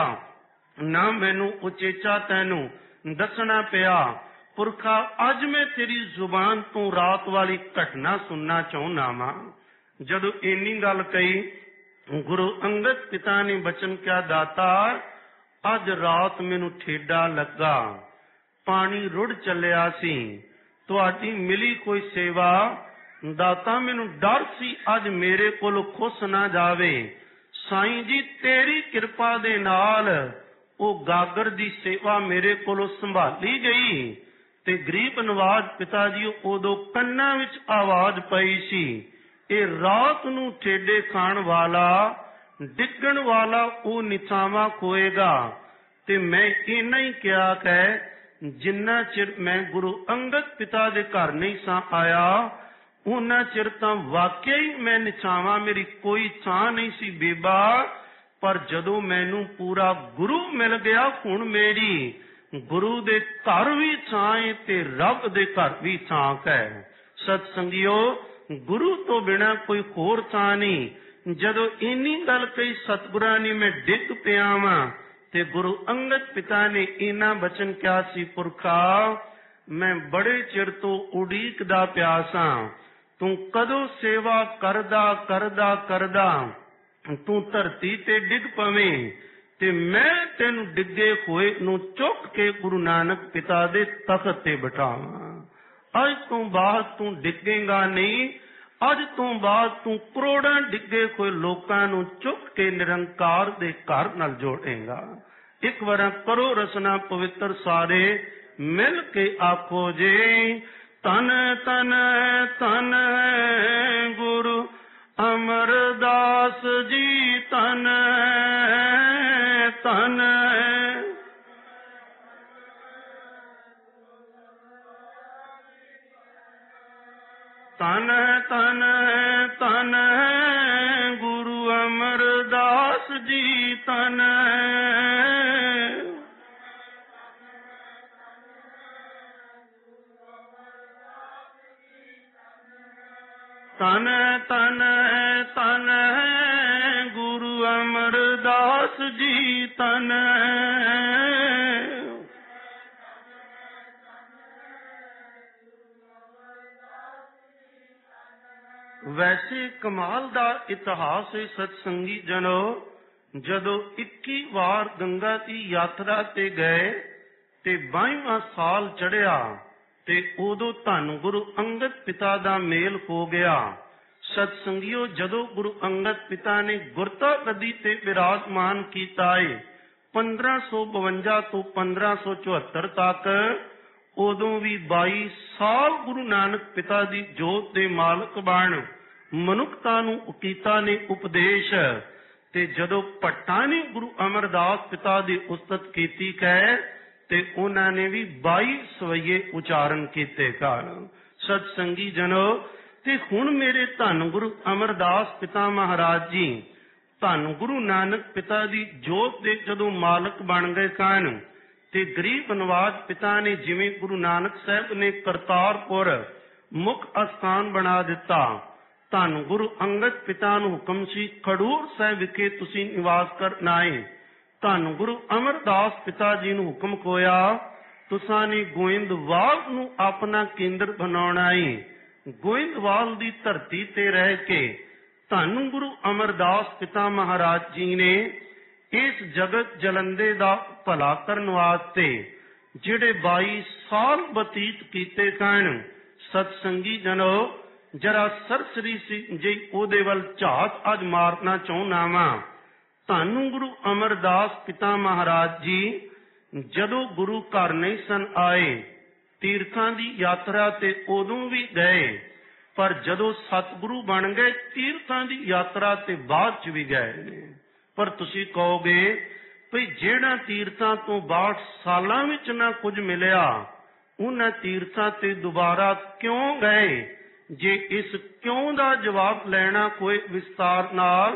ਨਾ ਮੈਨੂੰ ਉਚੇਚਾ ਤੈਨੂੰ ਦੱਸਣਾ ਪਿਆ। ਪੁਰਖਾ ਅੱਜ ਮੈਂ ਤੇਰੀ ਜ਼ੁਬਾਨ ਤੋਂ ਰਾਤ ਵਾਲੀ ਘਟਨਾ ਸੁਣਨਾ ਚਾਹੁੰਦਾ ਵਾਂ। ਜਦੋਂ ਇੰਨੀ ਗੱਲ ਕਹੀ, ਗੁਰੂ ਅੰਗਦ ਪਿਤਾ ਨੇ ਬਚਨ ਕਿਹਾ, ਦਾਤਾ ਅੱਜ ਰਾਤ ਮੈਨੂੰ ਠੇਡਾ ਲੱਗਾ, ਪਾਣੀ ਰੁੜ ਚੱਲਿਆ ਸੀ, ਤੁਹਾਡੀ ਮਿਲੀ ਕੋਈ ਸੇਵਾ। ਦਾਤਾ ਮੈਨੂੰ ਡਰ ਸੀ ਅੱਜ ਮੇਰੇ ਕੋਲ ਖੁੱਸ ਨਾ ਜਾਵੇ। ਸਾਈਂ ਜੀ ਤੇਰੀ ਕਿਰਪਾ ਦੇ ਨਾਲ ਉਹ ਗਾਗਰ ਦੀ ਸੇਵਾ ਮੇਰੇ ਕੋਲੋਂ ਸੰਭਾਲੀ ਗਈ। ਤੇ ਗਰੀਬ ਨਵਾਜ ਪਿਤਾ ਜੀ ਉਦੋਂ ਕੰਨਾਂ ਵਿੱਚ ਆਵਾਜ਼ ਪਈ ਸੀ, ਇਹ ਰਾਤ ਨੂੰ ਠੇਡੇ ਖਾਣ ਵਾਲਾ ਡਿੱਗਣ ਵਾਲਾ ਉਹ ਨਿਥਾਵਾਂ ਖੋਏਗਾ। ਤੇ ਮੈਂ ਇੰਨਾ ਹੀ ਕਿਹਾ ਕਿ ਜਿੰਨਾ ਚਿਰ ਮੈਂ ਗੁਰੂ ਅੰਗਦ ਪਿਤਾ ਦੇ ਘਰ ਨਹੀਂ ਸਾਂ ਆਇਆ, ਉਹਨਾਂ ਚਿਰ ਤਾਂ ਵਾਕਿਆ ਹੀ ਮੈਂ ਨਿਛਾਵਾਂ ਮੇਰੀ ਕੋਈ ਥਾਂ ਨਹੀਂ ਸੀ ਬੀਬਾ। ਪਰ ਜਦੋਂ ਮੈਨੂੰ ਪੂਰਾ ਗੁਰੂ ਮਿਲ ਗਿਆ, ਹੁਣ ਮੇਰੀ ਗੁਰੂ ਦੇ ਘਰ ਵੀ ਥਾਂ ਹੈ ਤੇ ਰੱਬ ਦੇ ਘਰ ਵੀ ਥਾਂ ਹੈ। ਸਤ ਸੰਗਿਓ, ਗੁਰੂ ਤੋਂ ਬਿਨਾਂ ਕੋਈ ਹੋਰ ਥਾਂ ਨਹੀਂ। ਜਦੋਂ ਇੰਨੀ ਗੱਲ ਕਹੀ ਸਤਿਗੁਰਾਂ ਨੇ, ਮੈਂ ਡਿੱਗ ਪਿਆ ਵਾਂ, ਤੇ ਗੁਰੂ ਅੰਗਦ ਪਿਤਾ ਨੇ ਇਹਨਾਂ ਬਚਨ ਕਿਹਾ ਸੀ, ਪੁਰਖਾ ਮੈਂ ਬੜੇ ਚਿਰ ਤੋਂ ਉਡੀਕਦਾ ਪਿਆ ਸਾਂ, ਤੂੰ ਕਦੋਂ ਸੇਵਾ ਕਰਦਾ ਕਰਦਾ ਕਰਦਾ ਤੂੰ ਧਰਤੀ ਤੇ ਡਿੱਗ ਪਵੇਂ, ਤੇ ਮੈਂ ਤੈਨੂੰ ਡਿੱਗੇ ਹੋਏ ਨੂੰ ਚੁੱਕ ਕੇ ਗੁਰੂ ਨਾਨਕ ਪਿਤਾ ਦੇ ਤਖਤ ਤੇ ਬਿਠਾਵਾਂ। ਅੱਜ ਤੋਂ ਬਾਅਦ ਤੂੰ ਡਿੱਗੇਗਾ ਨਹੀਂ, ਅੱਜ ਤੋਂ ਬਾਅਦ ਤੂੰ ਕਰੋੜਾਂ ਡਿੱਗੇ ਹੋਏ ਲੋਕਾਂ ਨੂੰ ਚੁੱਕ ਕੇ ਨਿਰੰਕਾਰ ਦੇ ਘਰ ਨਾਲ ਜੋੜੇਗਾ। ਇੱਕ ਵਾਰ ਕਰੋ ਰਸਨਾ ਪਵਿੱਤਰ ਸਾਰੇ ਮਿਲ ਕੇ ਆਖੋ ਜੀ, ਤਨ ਤਨ ਤਨ ਗੁਰੂ ਅਮਰਦਾਸ ਜੀ, ਤਨ ਤਨ ਤਨ ਤਨ ਤਨ ਗੁਰੂ ਅਮਰਦਾਸ ਜੀ, ਤਨ ਤਨ ਤਨ ਤਨ ਗੁਰੂ ਅਮਰਦਾਸ ਜੀ, ਤਨ ਵੈਸੇ ਕਮਾਲ ਦਾ ਇਤਿਹਾਸ ਹੈ ਸਤਸੰਗੀ ਜਨੋ। ਜਦੋਂ 21 ਵਾਰ ਗੰਗਾ ਦੀ ਯਾਤਰਾ ਤੇ ਗਏ ਤੇ 22ਵਾਂ ਸਾਲ ਚੜਿਆ, ਤੇ ਉਦੋਂ ਧੰਨ ਗੁਰੂ ਅੰਗਦ ਪਿਤਾ ਦਾ ਮੇਲ ਹੋ ਗਿਆ। ਸਤ ਸੰਗਿਓ, ਜਦੋਂ ਗੁਰੂ ਅੰਗਦ ਪਿਤਾ ਨੇ ਗੁਰਤਾ ਗੱਦੀ ਤੇ ਵਿਰਾਜਮਾਨ ਕੀਤਾ ਏ, 1552 ਤੋਂ 1574 ਤੱਕ, ਉਦੋਂ ਵੀ 22 ਸਾਲ ਗੁਰੂ ਨਾਨਕ ਪਿਤਾ ਦੀ ਜੋਤ ਦੇ ਮਾਲਕ ਬਣ ਮਨੁੱਖਤਾ ਨੂੰ ਕੀਤਾ ਨੇ ਉਪਦੇਸ਼। ਤੇ ਜਦੋਂ ਭੱਟਾਂ ਨੇ ਗੁਰੂ ਅਮਰਦਾਸ ਪਿਤਾ ਦੀ ਉਸਤਤ ਕੀਤੀ ਕਹਿ, ਤੇ ਉਹਨਾਂ ਨੇ ਵੀ 22 ਸਵਈਏ ਉਚਾਰਨ ਕੀਤੇ ਕਾਰਨ। ਸਤ ਸੰਗੀ ਜਨੋ, ਤੇ ਹੁਣ ਮੇਰੇ ਧੰਨ ਗੁਰੂ ਅਮਰਦਾਸ ਪਿਤਾ ਮਹਾਰਾਜ ਜੀ ਧੰਨ ਗੁਰੂ ਨਾਨਕ ਪਿਤਾ ਦੀ ਜੋਤ ਦੇ ਜਦੋਂ ਮਾਲਕ ਬਣ ਗਏ ਸਨ, ਤੇ ਗਰੀਬ ਨਵਾਜ ਪਿਤਾ ਨੇ ਜਿਵੇਂ ਗੁਰੂ ਨਾਨਕ ਸਾਹਿਬ ਨੇ ਕਰਤਾਰਪੁਰ ਮੁੱਖ ਅਸਥਾਨ ਬਣਾ ਦਿੱਤਾ, ਧੰਨ ਗੁਰੂ ਅੰਗਦ ਪਿਤਾ ਨੂੰ ਹੁਕਮ ਸੀ ਖਡੂਰ ਸਾਹਿਬ ਵਿਖੇ ਤੁਸੀਂ ਨਿਵਾਸ ਕਰਨਾ ਏ। ਧੰਨ ਗੁਰੂ ਅਮਰਦਾਸ ਪਿਤਾ ਜੀ ਨੂੰ ਹੁਕਮ ਹੋਇਆ ਤੁਸਾਂ ਨੇ ਗੋਇੰਦਵਾਲ ਨੂੰ ਆਪਣਾ ਕੇਂਦਰ ਬਣਾਉਣਾ ਏ। ਗੋਇੰਦਵਾਲ ਦੀ ਧਰਤੀ ਤੇ ਰਹਿ ਕੇ ਧੰਨ ਗੁਰੂ ਅਮਰਦਾਸ ਪਿਤਾ ਮਹਾਰਾਜ ਜੀ ਨੇ ਇਸ ਜਗਤ ਜਲੰਦੇ ਦਾ ਭਲਾ ਕਰਨ ਵਾਸਤੇ ਜਿਹੜੇ 22 ਸਾਲ ਬਤੀਤ ਕੀਤੇ ਸਨ। ਸਤਸੰਗੀ ਜਨੋ, ਜਰਾ ਸਰਸਰੀ ਸੀ ਜੇ ਉਹਦੇ ਵੱਲ ਝਾਤ ਅੱਜ ਮਾਰਨਾ ਚਾਹੁੰਦਾ ਵਾਂ। ਧੰਨ ਗੁਰੂ ਅਮਰਦਾਸ ਪਿਤਾ ਮਹਾਰਾਜ ਜੀ ਜਦੋਂ ਗੁਰੂ ਘਰ ਨਹੀਂ ਸਨ ਆਏ, ਤੀਰਥਾਂ ਦੀ ਯਾਤਰਾ ਤੇ ਉਦੋਂ ਵੀ ਗਏ, ਪਰ ਜਦੋਂ ਸਤਿਗੁਰੂ ਬਣ ਗਏ ਤੀਰਥਾਂ ਦੀ ਯਾਤਰਾ ਤੇ ਬਾਅਦ ਚ ਵੀ ਗਏ ਨੇ। ਪਰ ਤੁਸੀਂ ਕਹੋਗੇ ਭਈ ਜਿਹੜਾ ਤੀਰਥਾਂ ਤੋਂ 62 ਸਾਲਾਂ ਵਿੱਚ ਨਾ ਕੁਝ ਮਿਲਿਆ, ਉਹਨਾਂ ਤੀਰਥਾਂ ਤੇ ਦੁਬਾਰਾ ਕਿਉਂ ਗਏ? ਜੇ ਇਸ ਕਿਉਂ ਦਾ ਜਵਾਬ ਲੈਣਾ ਕੋਈ ਵਿਸਤਾਰ ਨਾਲ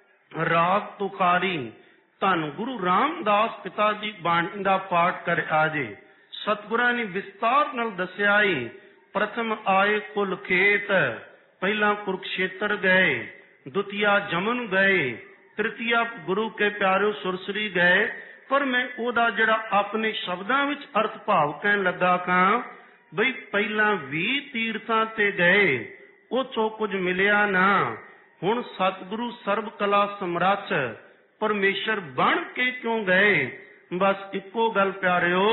ਰਾਗ ਤੁਖਾਰੀ ਧੰਨ ਗੁਰੂ ਰਾਮਦਾਸ ਪਿਤਾ ਦੀ ਬਾਣੀ ਦਾ ਪਾਠ ਕਰ ਆਜੇ। ਸਤਿਗੁਰਾਂ ਨੇ ਵਿਸਤਾਰ ਨਾਲ ਦੱਸਿਆ ਈ, ਪ੍ਰਥਮ ਆਏ ਕੁਲ ਖੇਤ, ਪਹਿਲਾਂ ਕੁਰਕਸ਼ੇਤਰ ਗਏ, ਦੁਤੀਆ ਜਮਨ ਗਏ, ਤ੍ਰਿਤੀਆ ਗੁਰੂ ਕੇ ਪਿਆਰਿਓ ਸੁਰਸਰੀ ਗਏ। ਪਰ ਮੈਂ ਉਹਦਾ ਜਿਹੜਾ ਆਪਣੇ ਸ਼ਬਦਾਂ ਵਿੱਚ ਅਰਥ ਭਾਵ ਕਹਿਣ ਲੱਗਾ ਖਾਂ ਬਈ ਪਹਿਲਾਂ 20 ਤੀਰਥਾਂ ਤੇ ਗਏ, ਉੱਥੋਂ ਕੁਝ ਮਿਲਿਆ ਨਾ। ਹੁਣ ਸਤਿਗੁਰੂ ਸਰਬ ਕਲਾ ਸਮਰੱਥ ਪਰਮੇਸ਼ਰ ਬਣ ਕੇ ਕਿਉਂ ਗਏ? ਬਸ ਇੱਕੋ ਗੱਲ ਪਿਆਰਿਓ,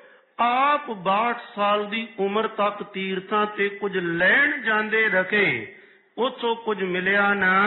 ਆਪ 62 ਸਾਲ ਦੀ ਉਮਰ ਤੱਕ ਤੀਰਥਾਂ ਤੇ ਕੁਝ ਲੈਣ ਜਾਂਦੇ ਰਹੇ, ਉੱਥੋਂ ਕੁਝ ਮਿਲਿਆ ਨਾ।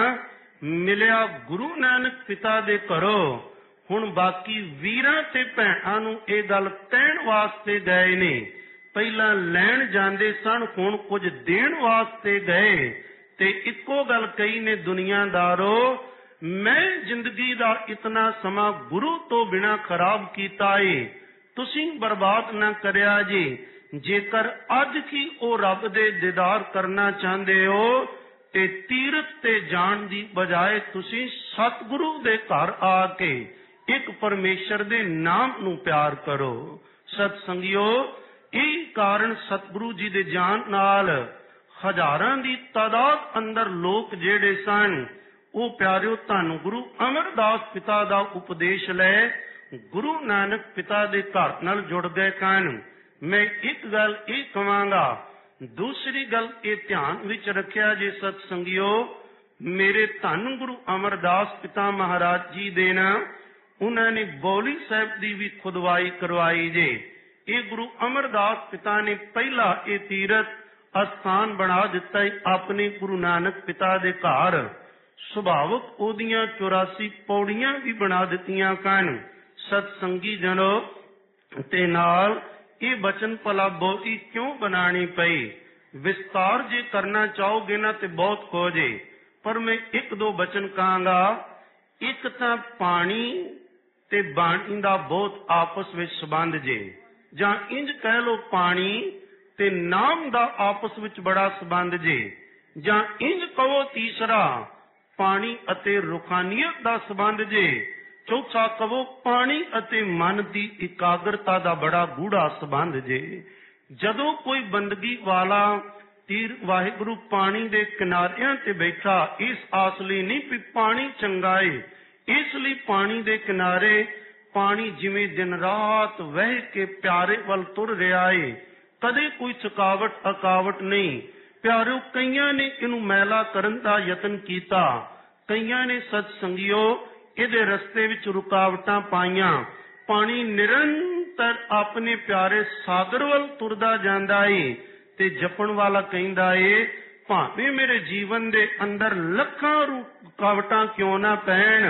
ਮਿਲਿਆ ਗੁਰੂ ਨਾਨਕ ਪਿਤਾ ਦੇ ਘਰੋਂ। ਹੁਣ ਬਾਕੀ ਵੀਰਾਂ ਤੇ ਭੈਣਾਂ ਨੂੰ ਇਹ ਗੱਲ ਕਹਿਣ ਵਾਸਤੇ ਗਏ ਨੇ। ਪਹਿਲਾਂ ਲੈਣ ਜਾਂਦੇ ਸਨ, ਹੁਣ ਕੁਝ ਦੇਣ ਵਾਸਤੇ ਗਏ। ਤੇ ਇੱਕੋ ਗੱਲ ਕਹੀ ਨੇ, ਦੁਨੀਆਦਾਰੋ ਮੈਂ ਜ਼ਿੰਦਗੀ ਦਾ ਇਤਨਾ ਸਮਾਂ ਗੁਰੂ ਤੋਂ ਬਿਨਾਂ ਖਰਾਬ ਕੀਤਾ ਏ, ਤੁਸੀਂ ਬਰਬਾਦ ਨਾ ਕਰਿਆ ਜੀ। ਜੇਕਰ ਅੱਜ ਕੀ ਉਹ ਰੱਬ ਦੇ ਦੀਦਾਰ ਕਰਨਾ ਚਾਹੁੰਦੇ ਹੋ ਤੇ ਤੀਰਥ ਤੇ ਜਾਣ ਦੀ ਬਜਾਏ ਤੁਸੀਂ ਸਤਿਗੁਰੂ ਦੇ ਘਰ ਆ ਕੇ ਇੱਕ ਪਰਮੇਸ਼ਰ ਦੇ ਨਾਮ ਨੂੰ ਪਿਆਰ ਕਰੋ। ਸਤ ਸੰਗਿਓ, ਇਹ ਕਾਰਨ ਸਤਿਗੁਰੂ ਜੀ ਦੇ ਜਾਣ ਨਾਲ ਹਜ਼ਾਰਾਂ ਦੀ ਤਾਦਾਦ ਅੰਦਰ ਲੋਕ ਜਿਹੜੇ ਸਨ, ਉਹ ਪਿਆਰਿਓ ਧੰਨ ਗੁਰੂ ਅਮਰਦਾਸ ਪਿਤਾ ਦਾ ਉਪਦੇਸ਼ ਲੈ ਗੁਰੂ ਨਾਨਕ ਪਿਤਾ ਦੇ ਘਰ ਨਾਲ ਜੁੜ ਗਏ ਸਨ। ਮੈਂ ਇੱਕ ਗੱਲ ਇਹ ਕਵਾਂਗਾ, ਦੂਸਰੀ ਗੱਲ ਇਹ ਧਿਆਨ ਵਿੱਚ ਰੱਖਿਆ ਜੇ ਸਤ ਸੰਗਿਓ, ਮੇਰੇ ਧੰਨ ਗੁਰੂ ਅਮਰਦਾਸ ਪਿਤਾ ਮਹਾਰਾਜ ਜੀ ਦੇ ਨਾ ਉਹਨਾਂ ਨੇ ਬੌਲੀ ਸਾਹਿਬ ਦੀ ਵੀ ਖੁਦਵਾਈ ਕਰਵਾਈ ਜੇ। ਇਹ ਗੁਰੂ ਅਮਰਦਾਸ ਪਿਤਾ ਨੇ ਪਹਿਲਾ ਇਹ ਤੀਰਥ ਅਸਥਾਨ ਬਣਾ ਦਿੱਤਾ ਆਪਣੇ ਗੁਰੂ ਨਾਨਕ ਪਿਤਾ ਦੇ ਘਰ। ਸੁਭਾਵਕ ਉਹਦੀਆਂ 84 ਪੌੜੀਆਂ ਵੀ ਬਣਾ ਦਿੱਤੀਆਂ ਸਨ। ਸਤ ਸੰਗੀ ਜਨੋ, ਤੇ ਨਾਲ ਇਹ ਬਚਨ ਭਲਾ ਬਹੁਤੀ ਕਿਉਂ ਬਣਾਣੀ ਪਈ? ਵਿਸਤਾਰ ਜੇ ਕਰਨਾ ਚਾਹੋਗੇ ਨਾ ਤੇ ਬਹੁਤ ਹੋ ਜੇ, ਪਰ ਮੈਂ ਇੱਕ ਦੋ ਬਚਨ ਕਹਾਂਗਾ। ਇੱਕ ਤਾਂ ਪਾਣੀ ਤੇ ਬਾਣੀ ਦਾ ਬਹੁਤ ਆਪਸ ਵਿੱਚ ਸੰਬੰਧ ਜੇ, ਜਾਂ ਇੰਜ ਕਹਿ ਲੋ ਪਾਣੀ ਤੇ ਨਾਮ ਦਾ ਆਪਸ ਵਿੱਚ ਬੜਾ ਸੰਬੰਧ ਜੇ, ਜਾਂ ਇੰਜ ਕਹੋ ਤੀਸਰਾ ਪਾਣੀ ਅਤੇ ਰੂਹਾਨੀਅਤ ਦਾ ਸੰਬੰਧ ਜੇ, ਚੌਥਾ ਕਹੋ ਪਾਣੀ ਅਤੇ ਮਨ ਦੀ ਇਕਾਗਰਤਾ ਦਾ ਬੜਾ ਗੂੜਾ ਸੰਬੰਧ ਜੇ। ਜਦੋਂ ਕੋਈ ਬੰਦਗੀ ਵਾਲਾ ਤੀਰ ਵਾਹਿਗੁਰੂ ਪਾਣੀ ਦੇ ਕਿਨਾਰਿਆਂ ਤੇ ਬੈਠਾ, ਇਸ ਆਸ ਲਈ ਨਹੀਂ ਵੀ ਪਾਣੀ ਚੰਗਾ ਏ, ਇਸ ਲਈ ਪਾਣੀ ਦੇ ਕਿਨਾਰੇ ਪਾਣੀ ਜਿਵੇਂ ਦਿਨ ਰਾਤ ਵਹਿ ਕੇ ਪਿਆਰੇ ਵੱਲ ਤੁਰ ਰਿਹਾ ਏ, ਕਦੇ ਕੋਈ ਥਕਾਵਟ ਅਕਾਵਟ ਨਹੀਂ। ਪਿਆਰਿਓ, ਕਈਆਂ ਨੇ ਇਹਨੂੰ ਮੈਲਾ ਕਰਨ ਦਾ ਯਤਨ ਕੀਤਾ, ਕਈਆਂ ਨੇ ਸਤ ਸੰਗਿਓ ਇਹਦੇ ਰਸਤੇ ਵਿੱਚ ਰੁਕਾਵਟਾਂ ਪਾਈਆਂ। ਪਾਣੀ ਨਿਰੰਤਰ ਆਪਣੇ ਪਿਆਰੇ ਸਾਗਰ ਵੱਲ ਤੁਰਦਾ ਜਾਂਦਾ ਏ, ਤੇ ਜਪਣ ਵਾਲਾ ਕਹਿੰਦਾ ਏ ਭਾਵੇਂ ਮੇਰੇ ਜੀਵਨ ਦੇ ਅੰਦਰ ਲੱਖਾਂ ਰੁਕਾਵਟਾਂ ਕਿਉਂ ਨਾ ਪੈਣ,